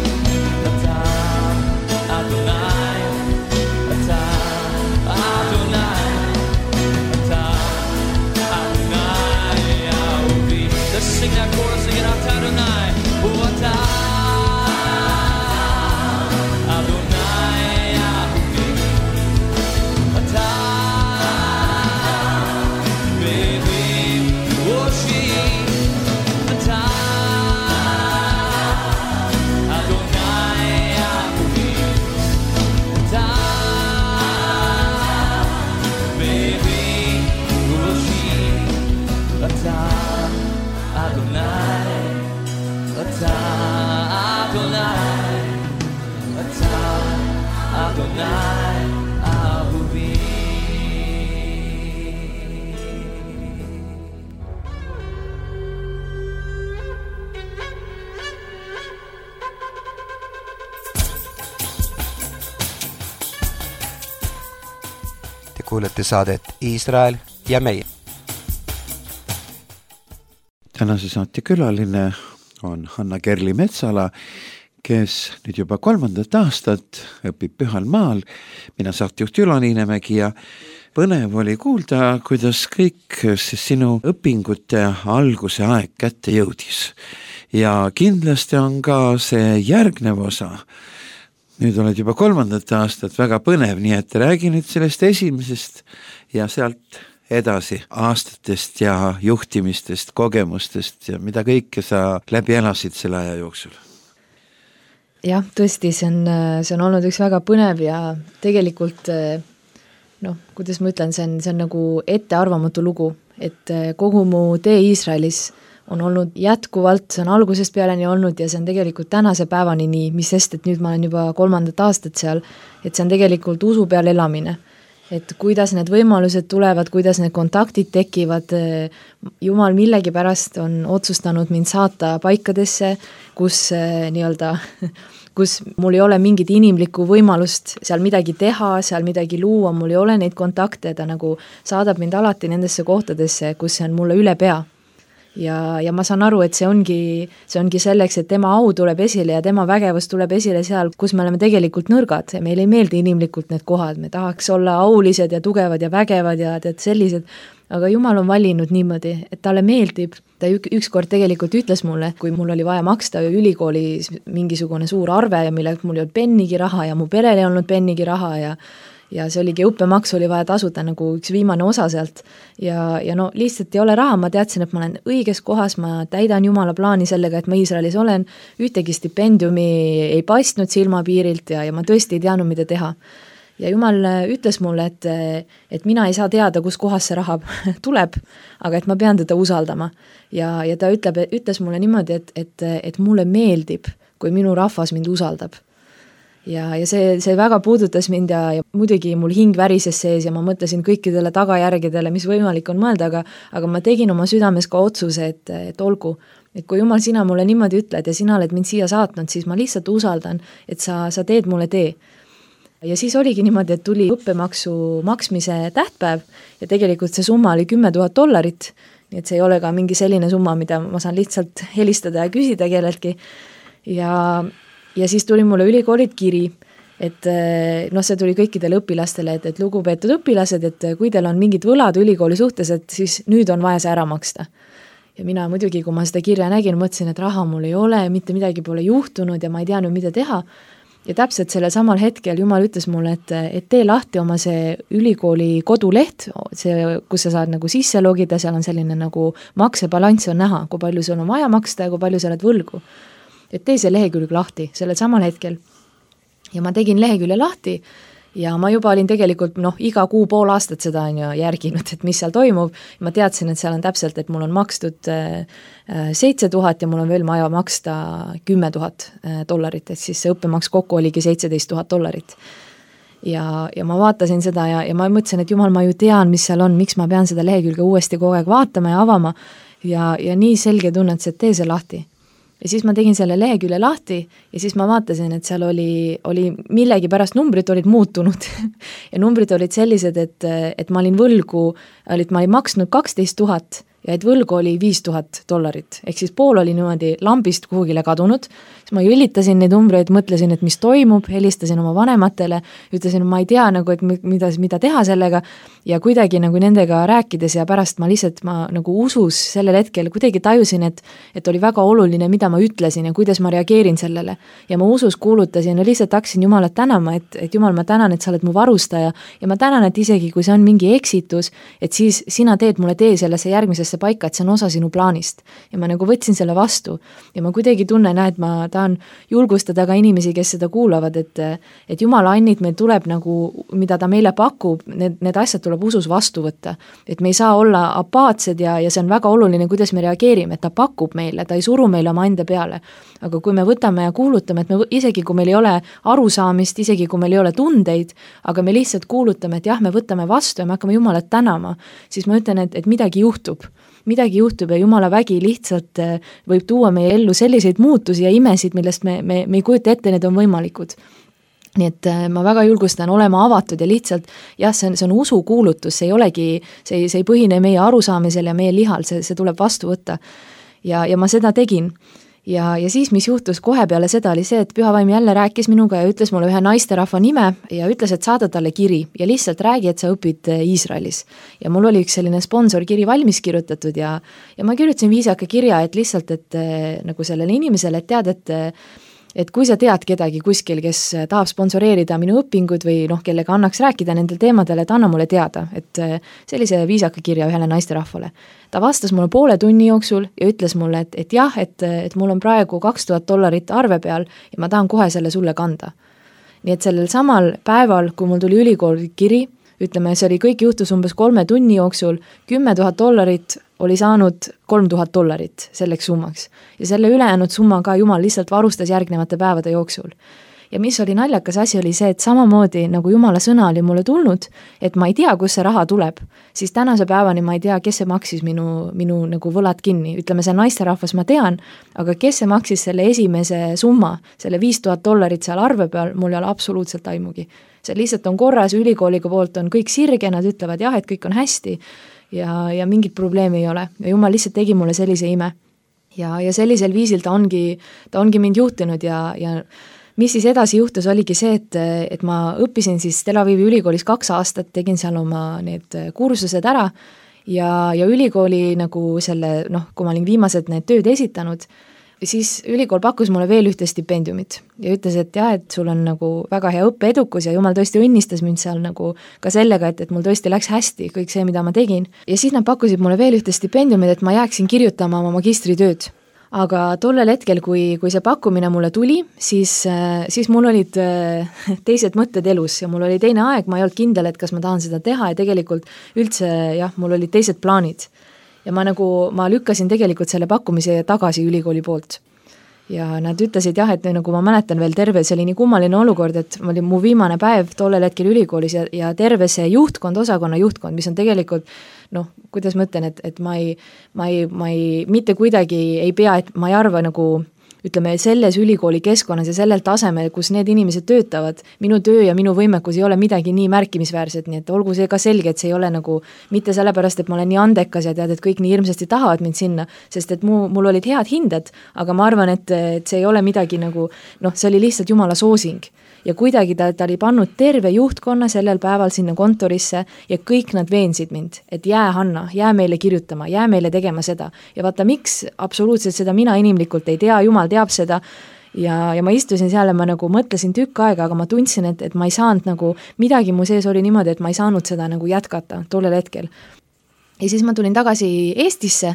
D: Adonai, Ata Adonai, Ata Adonai, Ahuvi.
A: Te kuulete saadet Iisrael ja meie.
B: Tänase saate külaline on Hanna Kerli-Metsala, kes nüüd juba kolmandat aastat õpib Pühal Maal. Mina saatejuht Ülo Niinemägi ja põnev oli kuulda, kuidas kõik sinu õpingute alguse aeg kätte jõudis. Ja kindlasti on ka see järgnev osa. Nüüd oled juba kolmandat aastat, väga põnev, nii et räägi nüüd sellest esimesest ja sealt edasi aastatest ja juhtimistest, kogemustest ja mida kõike sa läbi elasid selle aja jooksul.
C: Jah, tõesti, see on, see on olnud üks väga põnev ja tegelikult noh, kuidas ma ütlen, see on, see on nagu ettearvamatu lugu, et kogu mu tee Iisraelis on olnud jätkuvalt, see on algusest pealeni olnud ja see on tegelikult tänase päevani nii, mis sest, et nüüd ma olen juba kolmandat aastat seal, et see on tegelikult usu peal elamine. Et kuidas need võimalused tulevad, kuidas need kontaktid tekivad, Jumal millegi pärast on otsustanud mind saata paikadesse, kus nii-öelda, kus mul ei ole mingit inimlikku võimalust seal midagi teha, seal midagi luua, mul ei ole neid kontakte, ta nagu saadab mind alati nendesse kohtadesse, kus see on mulle üle pea. Ja, ja ma saan aru, et see ongi, see ongi selleks, et tema au tuleb esile ja tema vägevus tuleb esile seal, kus me oleme tegelikult nõrgad ja meil ei meeldi inimlikult need kohad, me tahaks olla aulised ja tugevad ja vägevad ja tead sellised, aga Jumal on valinud niimoodi, et talle meeldib. Ta ük, ükskord tegelikult ütles mulle, kui mul oli vaja maksta ülikoolis mingisugune suur arve ja millelt mul ei olnud pennigi raha ja mu perel ei olnud pennigi raha ja ja see oligi õppemaks, oli vaja tasuda nagu üks viimane osa sealt ja, ja no lihtsalt ei ole raha, ma teadsin, et ma olen õiges kohas, ma täidan Jumala plaani sellega, et ma Iisraelis olen, ühtegi stipendiumi ei paistnud silmapiirilt ja, ja ma tõesti ei teadnud, mida teha. Ja Jumal ütles mulle, et, et mina ei saa teada, kus kohas see raha tuleb, aga et ma pean teda usaldama. Ja, ja ta ütleb, ütles mulle niimoodi, et, et, et mulle meeldib, kui minu rahvas mind usaldab. Ja, ja see, see väga puudutas mind ja, ja muidugi mul hing värises sees ja ma mõtlesin kõikidele tagajärgedele, mis võimalik on mõelda, aga, aga ma tegin oma südames ka otsuse, et, et olgu, et kui Jumal, sina mulle niimoodi ütled ja sina oled mind siia saatnud, siis ma lihtsalt usaldan, et sa, sa teed mulle tee. Ja siis oligi niimoodi, et tuli õppemaksu maksmise tähtpäev ja tegelikult see summa oli kümme tuhat dollarit, nii et see ei ole ka mingi selline summa, mida ma saan lihtsalt helistada ja küsida kelleltki ja Ja siis tuli mulle ülikoolid kiri, et noh, see tuli kõikidele õpilastele, et, et lugupeetud õpilased, et kui teil on mingid võlad ülikooli suhtes, et siis nüüd on vaja see ära maksta. Ja mina muidugi, kui ma seda kirja nägin, mõtlesin, et raha mul ei ole, mitte midagi pole juhtunud ja ma ei teadnud, mida teha. Ja täpselt sellel samal hetkel Jumal ütles mulle, et, et tee lahti oma see ülikooli koduleht, see, kus sa saad nagu sisse logida, seal on selline nagu maksebalanss on näha, kui palju sul on vaja maksta ja kui palju sa oled võlgu. Et tee see lehekülg lahti sellel samal hetkel. Ja ma tegin lehekülje lahti ja ma juba olin tegelikult noh, iga kuu pool aastat seda on ju järginud, et mis seal toimub. Ma teadsin, et seal on täpselt, et mul on makstud seitse tuhat ja mul on veel vaja maksta kümme tuhat dollarit, et siis see õppemaks kokku oligi seitseteist tuhat dollarit. Ja, ja ma vaatasin seda ja, ja ma mõtlesin, et Jumal, ma ju tean, mis seal on, miks ma pean seda lehekülge uuesti kogu aeg vaatama ja avama ja, ja nii selge tunne, et see tee see lahti. Ja siis ma tegin selle lehekülje lahti ja siis ma vaatasin, et seal oli, oli millegi pärast numbrid olid muutunud ja numbrid olid sellised, et, et ma olin võlgu, olid, ma olin maksnud kaksteist tuhat ja et võlgu oli viis tuhat dollarit, ehk siis pool oli niimoodi lambist kuhugile kadunud, siis ma jõllitasin neid numbreid, mõtlesin, et mis toimub, helistasin oma vanematele, ütlesin, ma ei tea nagu, et mida, mida teha sellega ja kuidagi nagu nendega rääkides ja pärast ma lihtsalt, ma nagu usus sellel hetkel kuidagi tajusin, et, et oli väga oluline, mida ma ütlesin ja kuidas ma reageerin sellele ja ma usus kuulutasin ja lihtsalt hakkasin Jumalat tänama, et, et Jumal, ma tänan, et sa oled mu varustaja ja ma tänan, et isegi kui see on mingi eksitus, et siis sina teed mulle tee sellesse järgmisesse sellesse paika, et see on osa sinu plaanist. Ja ma nagu võtsin selle vastu ja ma kuidagi tunnen, et ma tahan julgustada ka inimesi, kes seda kuulavad, et, et Jumala annid meil tuleb nagu, mida ta meile pakub, need, need asjad tuleb usus vastu võtta. Et me ei saa olla apaatsed ja, ja see on väga oluline, kuidas me reageerime, et ta pakub meile, ta ei suru meile oma enda peale. Aga kui me võtame ja kuulutame, et me isegi kui meil ei ole arusaamist, isegi kui meil ei ole tundeid, aga me lihtsalt kuulutame, et jah, me võtame vastu ja me hakkame Jumalat tänama, siis ma ütlen, et, et midagi juhtub. Midagi juhtub ja Jumala vägi lihtsalt võib tuua meie ellu selliseid muutusi ja imesid, millest me, me, me ei kujuta ette, need on võimalikud. Nii et ma väga julgustan olema avatud ja lihtsalt, jah, see on, see on usukuulutus, see ei olegi, see ei, see ei põhine meie arusaamisel ja meie lihal, see, see tuleb vastu võtta. Ja, ja ma seda tegin. Ja, ja siis, mis juhtus kohe peale seda, oli see, et Pühavaim jälle rääkis minuga ja ütles mulle ühe naisterahva nime ja ütles, et saada talle kiri ja lihtsalt räägi, et sa õpid Iisraelis. Ja mul oli üks selline sponsorkiri valmis kirjutatud ja, ja ma kirjutasin viisaka kirja, et lihtsalt, et nagu sellele inimesele, et tead, et et kui sa tead kedagi kuskil, kes tahab sponsoreerida minu õpingud või noh, kellega annaks rääkida nendel teemadel, et anna mulle teada, et sellise viisaka kirja ühele naisterahvale. Ta vastas mulle poole tunni jooksul ja ütles mulle, et, et jah, et, et mul on praegu kaks tuhat dollarit arve peal ja ma tahan kohe selle sulle kanda. Nii et sellel samal päeval, kui mul tuli ülikooli kiri, ütleme, see oli kõik juhtus umbes kolme tunni jooksul, kümme tuhat dollarit oli saanud kolm tuhat dollarit selleks summaks. Ja selle ülejäänud summa ka Jumal lihtsalt varustas järgnevate päevade jooksul. Ja mis oli naljakas asi, oli see, et samamoodi nagu Jumala sõna oli mulle tulnud, et ma ei tea, kus see raha tuleb, siis tänase päevani ma ei tea, kes see maksis minu, minu nagu võlad kinni. Ütleme, see naisterahvas ma tean, aga kes see maksis selle esimese summa, selle viis tuhat dollarit seal arve peal, mul ei ole absoluutselt aimugi. See lihtsalt on korras, ülikooliga poolt on kõik sirge, nad ütlevad jah, et kõik on hästi ja, ja mingit probleemi ei ole. Ja Jumal lihtsalt tegi mulle sellise ime. Ja, ja sellisel viisil ta ongi, ta ongi mind juhtinud ja, ja mis siis edasi juhtus, oligi see, et, et ma õppisin siis Tel Avivi ülikoolis kaks aastat, tegin seal oma need kursused ära ja, ja ülikooli nagu selle, noh, kui ma olin viimased need tööd esitanud, siis ülikool pakkus mulle veel ühte stipendiumit ja ütles, et jah, et sul on nagu väga hea õppeedukus ja Jumal tõesti õnnistas mind seal nagu ka sellega, et, et mul tõesti läks hästi kõik see, mida ma tegin. Ja siis nad pakkusid mulle veel ühte stipendiumit, et ma jääksin kirjutama oma magistritööd. Aga tollel hetkel, kui, kui see pakkumine mulle tuli, siis, siis mul olid teised mõtted elus ja mul oli teine aeg, ma ei olnud kindel, et kas ma tahan seda teha ja tegelikult üldse jah, mul olid teised plaanid. Ja ma nagu, ma lükkasin tegelikult selle pakkumise tagasi ülikooli poolt. Ja nad ütlesid jah, et nagu ma mäletan veel terve, see oli nii kummaline olukord, et ma olin mu viimane päev tollel hetkel ülikoolis ja, ja terve see juhtkond, osakonna juhtkond, mis on tegelikult, noh, kuidas ma ütlen, et, et ma ei, ma ei, ma ei, mitte kuidagi ei pea, et ma ei arva nagu, ütleme, selles ülikooli keskkonnas ja sellel tasemel, kus need inimesed töötavad, minu töö ja minu võimekus ei ole midagi nii märkimisväärset, nii et olgu see ka selge, et see ei ole nagu mitte sellepärast, et ma olen nii andekas ja tead, et kõik nii hirmsasti tahavad mind sinna, sest et mu, mul olid head hinded, aga ma arvan, et, et see ei ole midagi nagu, noh, see oli lihtsalt Jumala soosing. Ja kuidagi ta, ta oli pannud terve juhtkonna sellel päeval sinna kontorisse ja kõik nad veensid mind, et jää Hanna, jää meile kirjutama, jää meile tegema seda. Ja vaata, miks absoluutselt seda mina inimlikult ei tea, Jumal teab seda ja, ja ma istusin seal ja ma nagu mõtlesin tükk aega, aga ma tundsin, et, et ma ei saanud nagu, midagi mu sees oli niimoodi, et ma ei saanud seda nagu jätkata tollel hetkel. Ja siis ma tulin tagasi Eestisse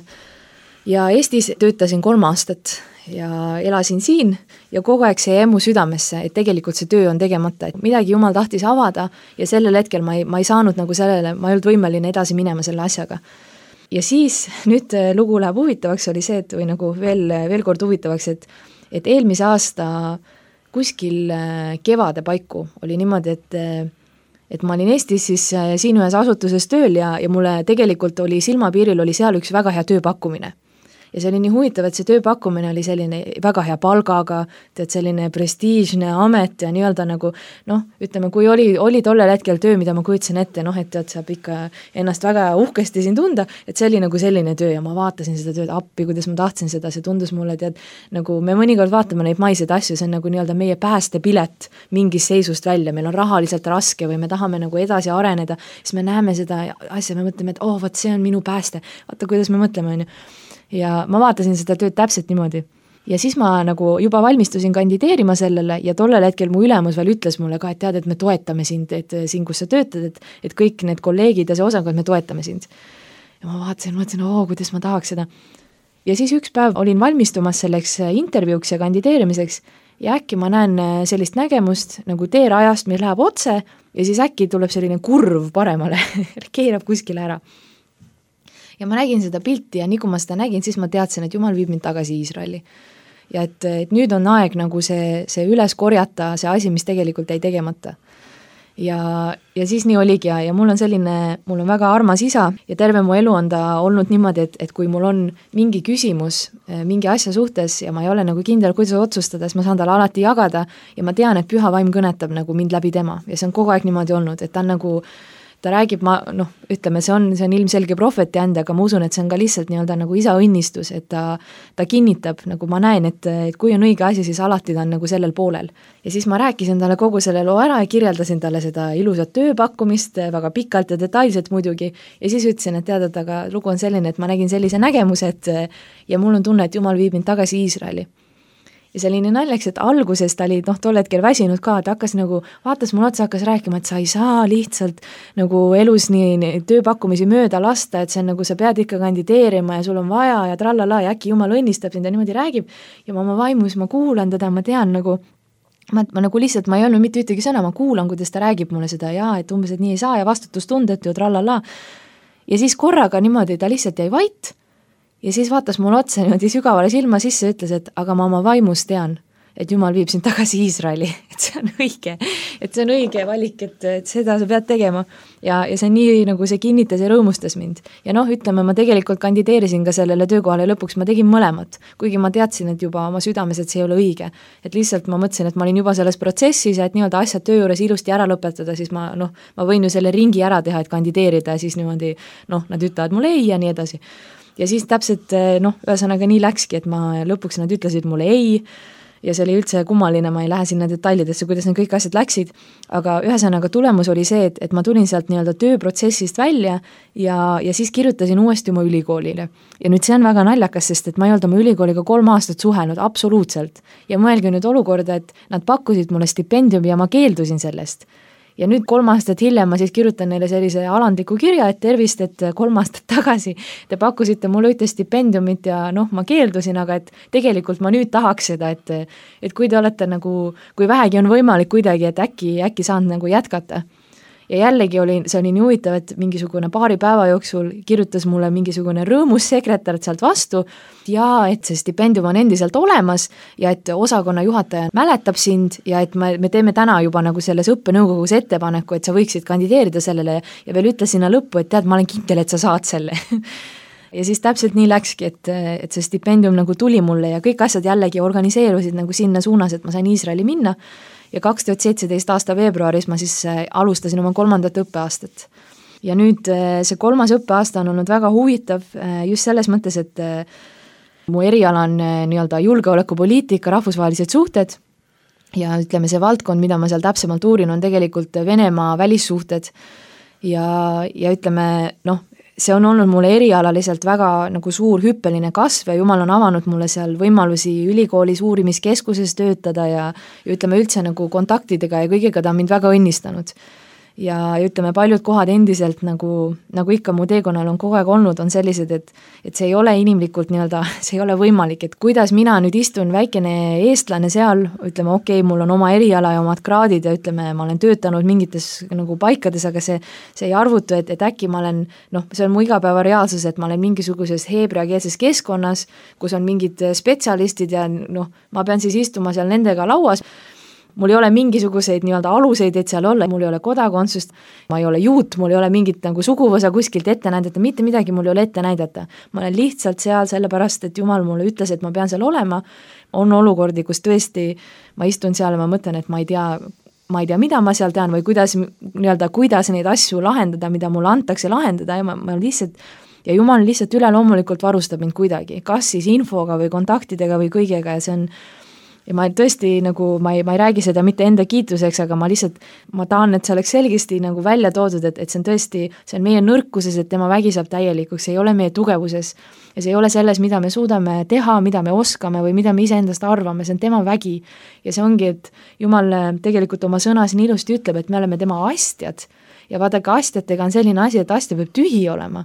C: ja Eestis töötasin kolm aastat ja elasin siin ja kogu aeg see jäi mu südamesse, et tegelikult see töö on tegemata, et midagi Jumal tahtis avada ja sellel hetkel ma ei, ma ei saanud nagu sellele, ma ei olnud võimeline edasi minema selle asjaga. Ja siis nüüd lugu läheb huvitavaks, oli see, et või nagu veel, veel kord huvitavaks, et, et eelmise aasta kuskil kevade paiku oli niimoodi, et et ma olin Eestis siis siin ühes asutuses tööl ja, ja mulle tegelikult oli silmapiiril oli seal üks väga hea tööpakkumine. Ja see oli nii huvitav, et see tööpakkumine oli selline väga hea palgaga, tead selline prestiižne amet ja nii-öelda nagu, noh, ütleme, kui oli, oli tollel hetkel töö, mida ma kujutsin ette, noh, et tead, saab ikka ennast väga uhkesti siin tunda, et see oli nagu selline töö ja ma vaatasin seda tööd appi, kuidas ma tahtsin seda, see tundus mulle, tead, nagu me mõnikord vaatame neid maiseid asju, see on nagu nii-öelda meie päästepilet mingist seisust välja, meil on rahaliselt raske või me tahame nagu edasi areneda, siis me näeme seda asja, me mõtleme, et oh, vaat see on minu pääste, vaata, kuidas me mõtleme, on ju. Ja ma vaatasin seda tööd täpselt niimoodi. Ja siis ma nagu juba valmistusin kandideerima sellele ja tollel hetkel mu ülemus veel ütles mulle ka, et tead, et me toetame sind, et siin, kus sa töötad, et, et kõik need kolleegid ja see osakond, me toetame sind. ja ma vaatasin, mõtlesin, oo, kuidas ma tahaks seda. Ja siis üks päev olin valmistumas selleks intervjuuks ja kandideerimiseks ja äkki ma näen sellist nägemust nagu teerajast, mis läheb otse ja siis äkki tuleb selline kurv paremale, keerab kuskile ära. Ja ma nägin seda pilti ja nii kui ma seda nägin, siis ma teadsin, et Jumal viib mind tagasi Iisraeli. Ja et, et nüüd on aeg nagu see, see üles korjata, see asi, mis tegelikult ei tegemata. Ja, ja siis nii oligi ja, ja mul on selline, mul on väga armas isa ja terve mu elu on ta olnud niimoodi, et, et kui mul on mingi küsimus mingi asja suhtes ja ma ei ole nagu kindel, kuidas otsustada, siis ma saan talle alati jagada ja ma tean, et püha vaim kõnetab nagu mind läbi tema ja see on kogu aeg niimoodi olnud, et ta on nagu ta räägib, ma noh, ütleme, see on, see on ilmselge prohveti ande, aga ma usun, et see on ka lihtsalt nii-öelda nagu isa õnnistus, et ta, ta kinnitab, nagu ma näen, et, et kui on õige asi, siis alati ta on nagu sellel poolel. Ja siis ma rääkisin talle kogu selle loo ära ja kirjeldasin talle seda ilusat tööpakkumist väga pikalt ja detailselt muidugi ja siis ütlesin, et tead, et aga lugu on selline, et ma nägin sellise nägemuse, et ja mul on tunne, et Jumal viib mind tagasi Iisraeli. Ja see oli nii naljaks, et alguses ta oli noh, tol hetkel väsinud ka, ta hakkas nagu, vaatas mul otsa, hakkas rääkima, et sa ei saa lihtsalt nagu elus nii, nii tööpakkumisi mööda lasta, et see on nagu, sa pead ikka kandideerima ja sul on vaja ja trallala ja äkki Jumal õnnistab sind ja niimoodi räägib ja ma oma vaimus, ma kuulan teda, ma tean nagu, ma, ma nagu lihtsalt, ma ei olnud mitte ühtegi sõna, ma kuulan, kuidas ta räägib mulle seda ja et umbes, et nii ei saa ja vastutustundetu ja trallala ja siis korraga niimoodi ta lihtsalt jäi vait. Ja siis vaatas mul otsa niimoodi sügavale silma sisse ja ütles, et aga ma oma vaimus tean, et Jumal viib sind tagasi Iisraeli, et see on õige, et see on õige valik, et, et seda sa pead tegema ja, ja see nii nagu see kinnitas ja rõõmustas mind. Ja noh, ütleme, ma tegelikult kandideerisin ka sellele töökohale lõpuks, ma tegin mõlemat, kuigi ma teadsin, et juba oma südames, et see ei ole õige. Et lihtsalt ma mõtlesin, et ma olin juba selles protsessis, et nii-öelda asjad töö juures ilusti ära lõpetada, siis ma noh, ma võin ju selle ringi ära teha, et kandideerida ja siis niimoodi noh, nad ütlevad mulle ei ja nii edasi. Ja siis täpselt, noh, ühesõnaga nii läkski, et ma lõpuks nad ütlesid mulle ei ja see oli üldse kummaline, ma ei lähe sinna detailidesse, kuidas need kõik asjad läksid, aga ühesõnaga tulemus oli see, et, et ma tulin sealt nii-öelda tööprotsessist välja ja, ja siis kirjutasin uuesti oma ülikoolile. Ja nüüd see on väga naljakas, sest et ma ei olnud oma ülikooliga kolm aastat suhelnud, absoluutselt. Ja mõelge nüüd olukorda, et nad pakkusid mulle stipendiumi ja ma keeldusin sellest. Ja nüüd kolm aastat hiljem ma siis kirjutan neile sellise alandliku kirja, et tervist, et kolm aastat tagasi te pakkusite mulle ühte stipendiumit ja noh, ma keeldusin, aga et tegelikult ma nüüd tahaks seda, et, et kui te olete nagu, kui vähegi on võimalik kuidagi, et äkki, äkki saan nagu jätkata. Ja jällegi oli, see oli nii huvitav, et mingisugune paari päeva jooksul kirjutas mulle mingisugune rõõmus sekretär sealt vastu ja et see stipendium on endiselt olemas ja et osakonna juhataja mäletab sind ja et me, me teeme täna juba nagu selles õppenõukogus ettepaneku, et sa võiksid kandideerida sellele ja veel ütles sinna lõppu, et tead, ma olen kindel, et sa saad selle. Ja siis täpselt nii läkski, et, et see stipendium nagu tuli mulle ja kõik asjad jällegi organiseerusid nagu sinna suunas, et ma sain Iisraeli minna. Ja kaks tuhat seitseteist aasta veebruaris ma siis alustasin oma kolmandat õppeaastat. Ja nüüd see kolmas õppeaasta on olnud väga huvitav just selles mõttes, et mu eriala on nii-öelda julgeolekupoliitika, rahvusvahelised suhted ja ütleme, see valdkond, mida ma seal täpsemalt uurin, on tegelikult Venemaa välissuhted ja, ja ütleme, noh, see on olnud mulle erialaliselt väga nagu suur hüppeline kasv ja Jumal on avanud mulle seal võimalusi ülikoolis uurimiskeskuses töötada ja, ja ütleme üldse nagu kontaktidega ja kõigega ta on mind väga õnnistanud. Ja, ja ütleme, paljud kohad endiselt nagu, nagu ikka mu teekonnal on kogu aeg olnud, on sellised, et, et see ei ole inimlikult nii-öelda, see ei ole võimalik, et kuidas mina nüüd istun väikene eestlane seal, ütleme, okei, mul on oma eriala ja omad kraadid ja ütleme, ma olen töötanud mingites nagu paikades, aga see, see ei arvutu, et, et äkki ma olen, noh, see on mu igapäeva reaalsus, et ma olen mingisuguses heebreakeelses keskkonnas, kus on mingid spetsialistid ja noh, ma pean siis istuma seal nendega lauas. Mul ei ole mingisuguseid nii-öelda aluseid, et seal olla, mul ei ole kodakondsust, ma ei ole juut, mul ei ole mingit nagu suguvõsa kuskilt ette näidata, mitte midagi mul ei ole ette näidata. Ma olen lihtsalt seal sellepärast, et Jumal mulle ütles, et ma pean seal olema. On olukordi, kus tõesti ma istun seal ja ma mõtlen, et ma ei tea, ma ei tea, mida ma seal tean või kuidas, nii-öelda, kuidas neid asju lahendada, mida mulle antakse lahendada ja ma, ma lihtsalt, ja Jumal lihtsalt üle loomulikult varustab mind kuidagi, kas siis infoga või kontaktidega või kõigega ja see on ja ma tõesti nagu, ma ei, ma ei räägi seda mitte enda kiituseks, aga ma lihtsalt, ma tahan, et see oleks selgesti nagu välja toodud, et, et see on tõesti, see on meie nõrkuses, et tema vägi saab täielikuks, see ei ole meie tugevuses ja see ei ole selles, mida me suudame teha, mida me oskame või mida me iseendast arvame, see on tema vägi ja see ongi, et Jumal tegelikult oma sõnas nii ilusti ütleb, et me oleme tema astjad ja vaadake, astjatega on selline asi, et astja peab tühi olema.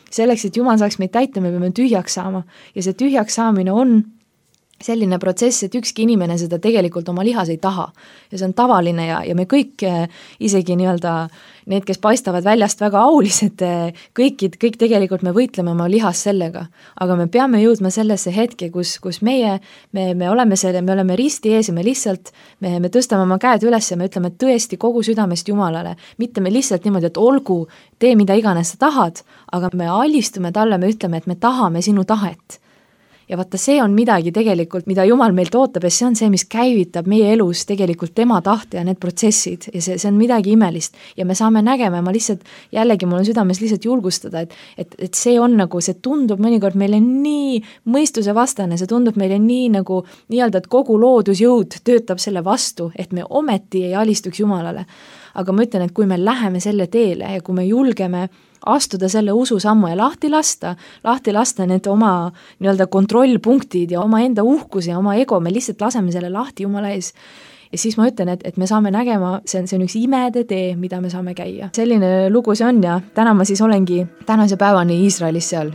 C: selleks, et Jumal saaks meid täita, me peame tühjaks saama ja see tühjaks saamine on selline protsess, et ükski inimene seda tegelikult oma lihas ei taha ja see on tavaline ja, ja me kõik, isegi nii-öelda need, kes paistavad väljast väga aulised, kõikid, kõik tegelikult me võitleme oma lihas sellega, aga me peame jõudma sellesse hetke, kus, kus meie, me, me oleme selle, me oleme risti ees ja me lihtsalt, me, me tõstame oma käed üles ja me ütleme tõesti kogu südamest Jumalale, mitte me lihtsalt niimoodi, et olgu, tee mida iganes sa tahad, aga me alistume talle, me ütleme, et me tahame sinu tahet. Ja vaata, see on midagi tegelikult, mida Jumal meilt ootab ja see on see, mis käivitab meie elus tegelikult tema tahte ja need protsessid ja see, see on midagi imelist ja me saame nägema ja ma lihtsalt, jällegi mul on südames lihtsalt julgustada, et, et, et see on nagu, see tundub mõnikord meile nii mõistuse vastane, see tundub meile nii nagu nii-öelda, et kogu loodusjõud töötab selle vastu, et me ometi ei alistuks Jumalale. Aga ma ütlen, et kui me läheme selle teele ja kui me julgeme astuda selle ususammu ja lahti lasta, lahti lasta need oma nii-öelda kontrollpunktid ja oma enda uhkus ja oma ego, me lihtsalt laseme selle lahti Jumala ees. Ja siis ma ütlen, et, et me saame nägema, see on, see on üks imede tee, mida me saame käia. Selline lugu see on ja täna ma siis olengi tänase päevani Iisraelis seal.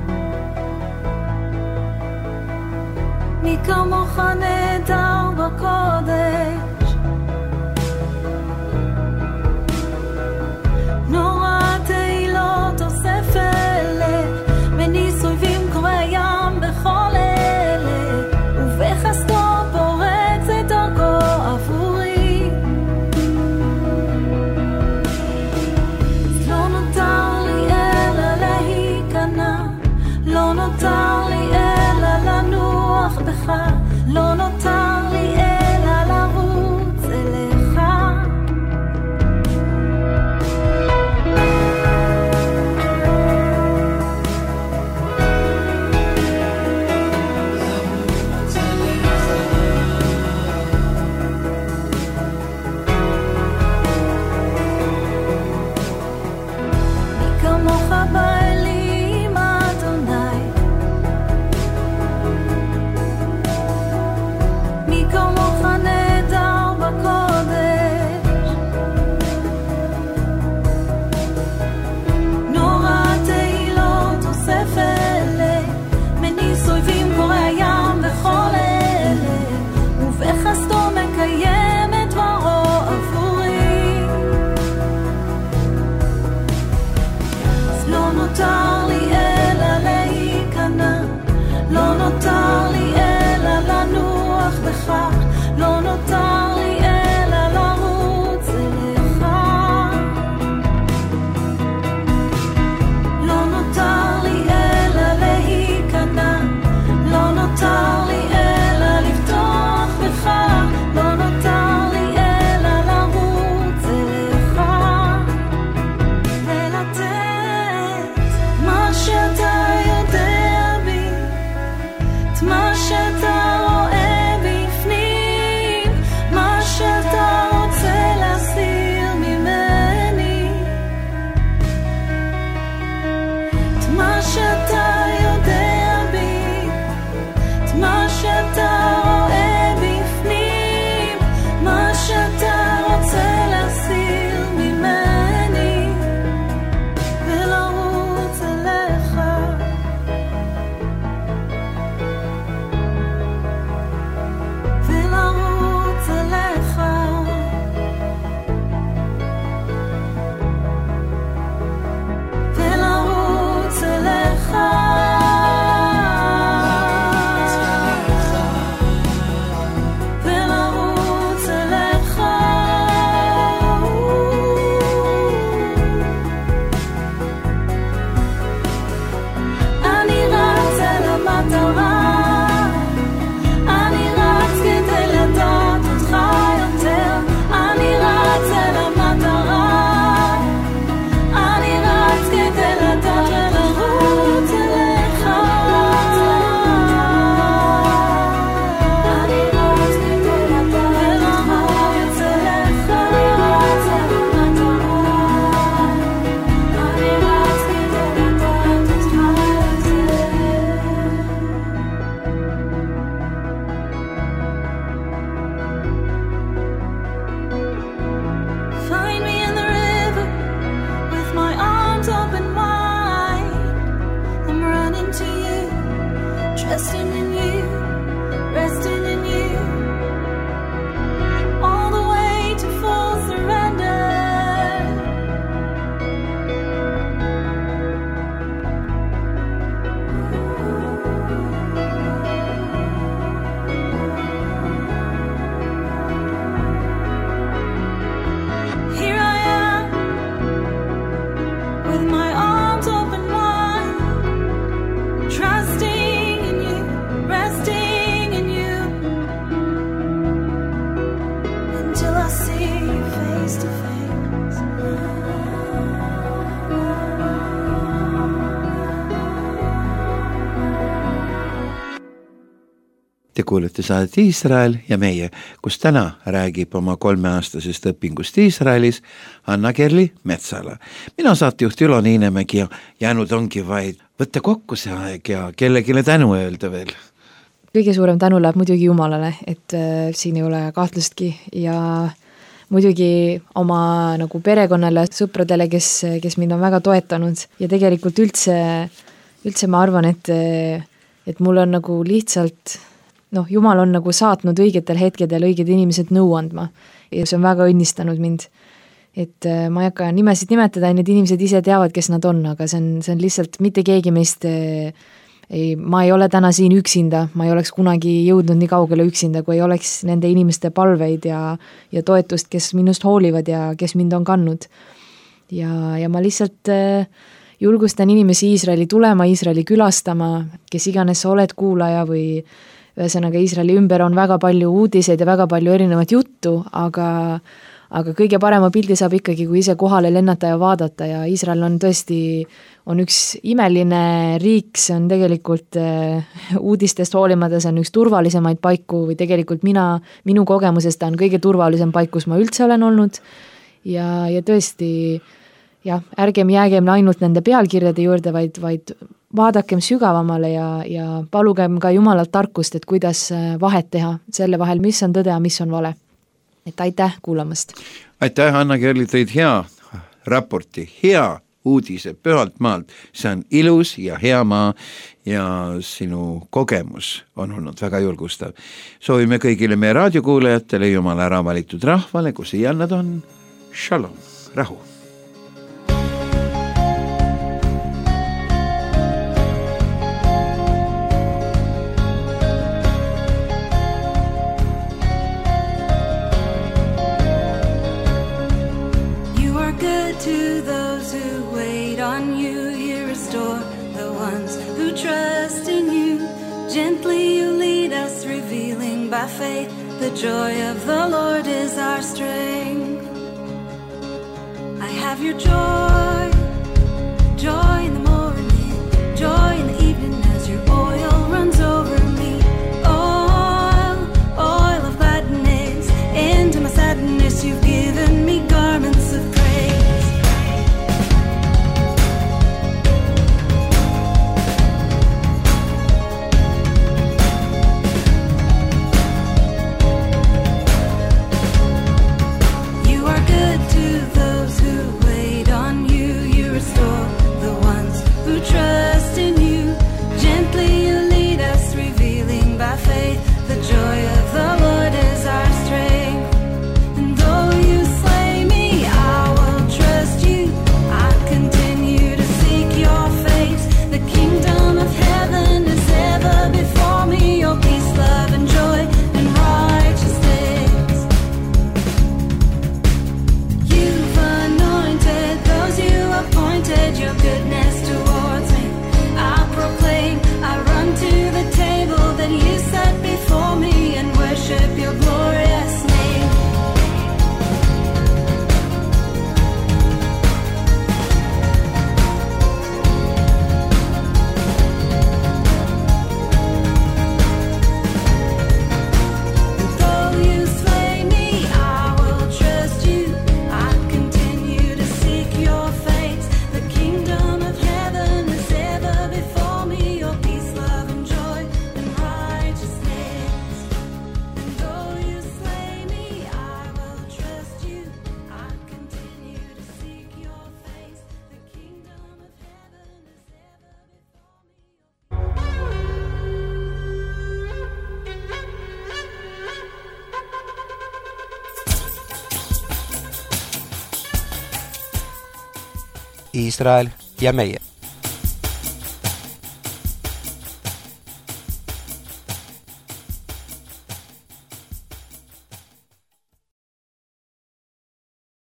E: כמוך נהדר בכל
B: Te kuulete saadet Iisrael ja meie, kus täna räägib oma kolmeaastasest õpingust Iisraelis Anna-Kerli Metsala. Mina saatejuht Ülo Niinemägi ja jäänud ongi vaid võtta kokku see aeg ja kellegile tänu öelda veel.
C: Kõige suurem tänu läheb muidugi Jumalale, et äh, siin ei ole kahtlustki ja muidugi oma nagu perekonnale, sõpradele, kes, kes mind on väga toetanud ja tegelikult üldse, üldse ma arvan, et, et mul on nagu lihtsalt noh, Jumal on nagu saatnud õigetel hetkedel õiged inimesed nõu andma ja see on väga õnnistanud mind. Et ma ei hakka nimesid nimetada, need inimesed ise teavad, kes nad on, aga see on, see on lihtsalt mitte keegi meist, ei, ma ei ole täna siin üksinda, ma ei oleks kunagi jõudnud nii kaugele üksinda, kui ei oleks nende inimeste palveid ja, ja toetust, kes minust hoolivad ja kes mind on kandnud. Ja, ja ma lihtsalt julgustan inimesi Iisraeli tulema, Iisraeli külastama, kes iganes sa oled kuulaja või ühesõnaga Iisraeli ümber on väga palju uudiseid ja väga palju erinevat juttu, aga, aga kõige parema pildi saab ikkagi, kui ise kohale lennata ja vaadata ja Iisrael on tõesti, on üks imeline riik, see on tegelikult äh, uudistest hoolimata, see on üks turvalisemaid paiku või tegelikult mina, minu kogemusest ta on kõige turvalisem paik, kus ma üldse olen olnud ja, ja tõesti jah, ärgem jäägem ainult nende pealkirjade juurde, vaid, vaid vaadakem sügavamale ja, ja palugem ka Jumalalt tarkust, et kuidas vahet teha selle vahel, mis on tõde ja mis on vale. Et aitäh kuulamast.
B: Aitäh, Anna-Kerli, tõid hea raporti, hea uudise pühalt maalt. See on ilus ja hea maa ja sinu kogemus on olnud väga julgustav. Soovime kõigile meie raadiokuulajatele, Jumala ära valitud rahvale, kus iial nad on. Shalom, rahu.
E: To those who wait on you, you restore the ones who trust in you. Gently you lead us, revealing by faith the joy of the Lord is our strength. I have your joy, joy in the morning, joy in the evening as your oil runs over me. Oil, oil of gladness, into my sadness you've given me garments of praise.
A: Iisrael ja meie.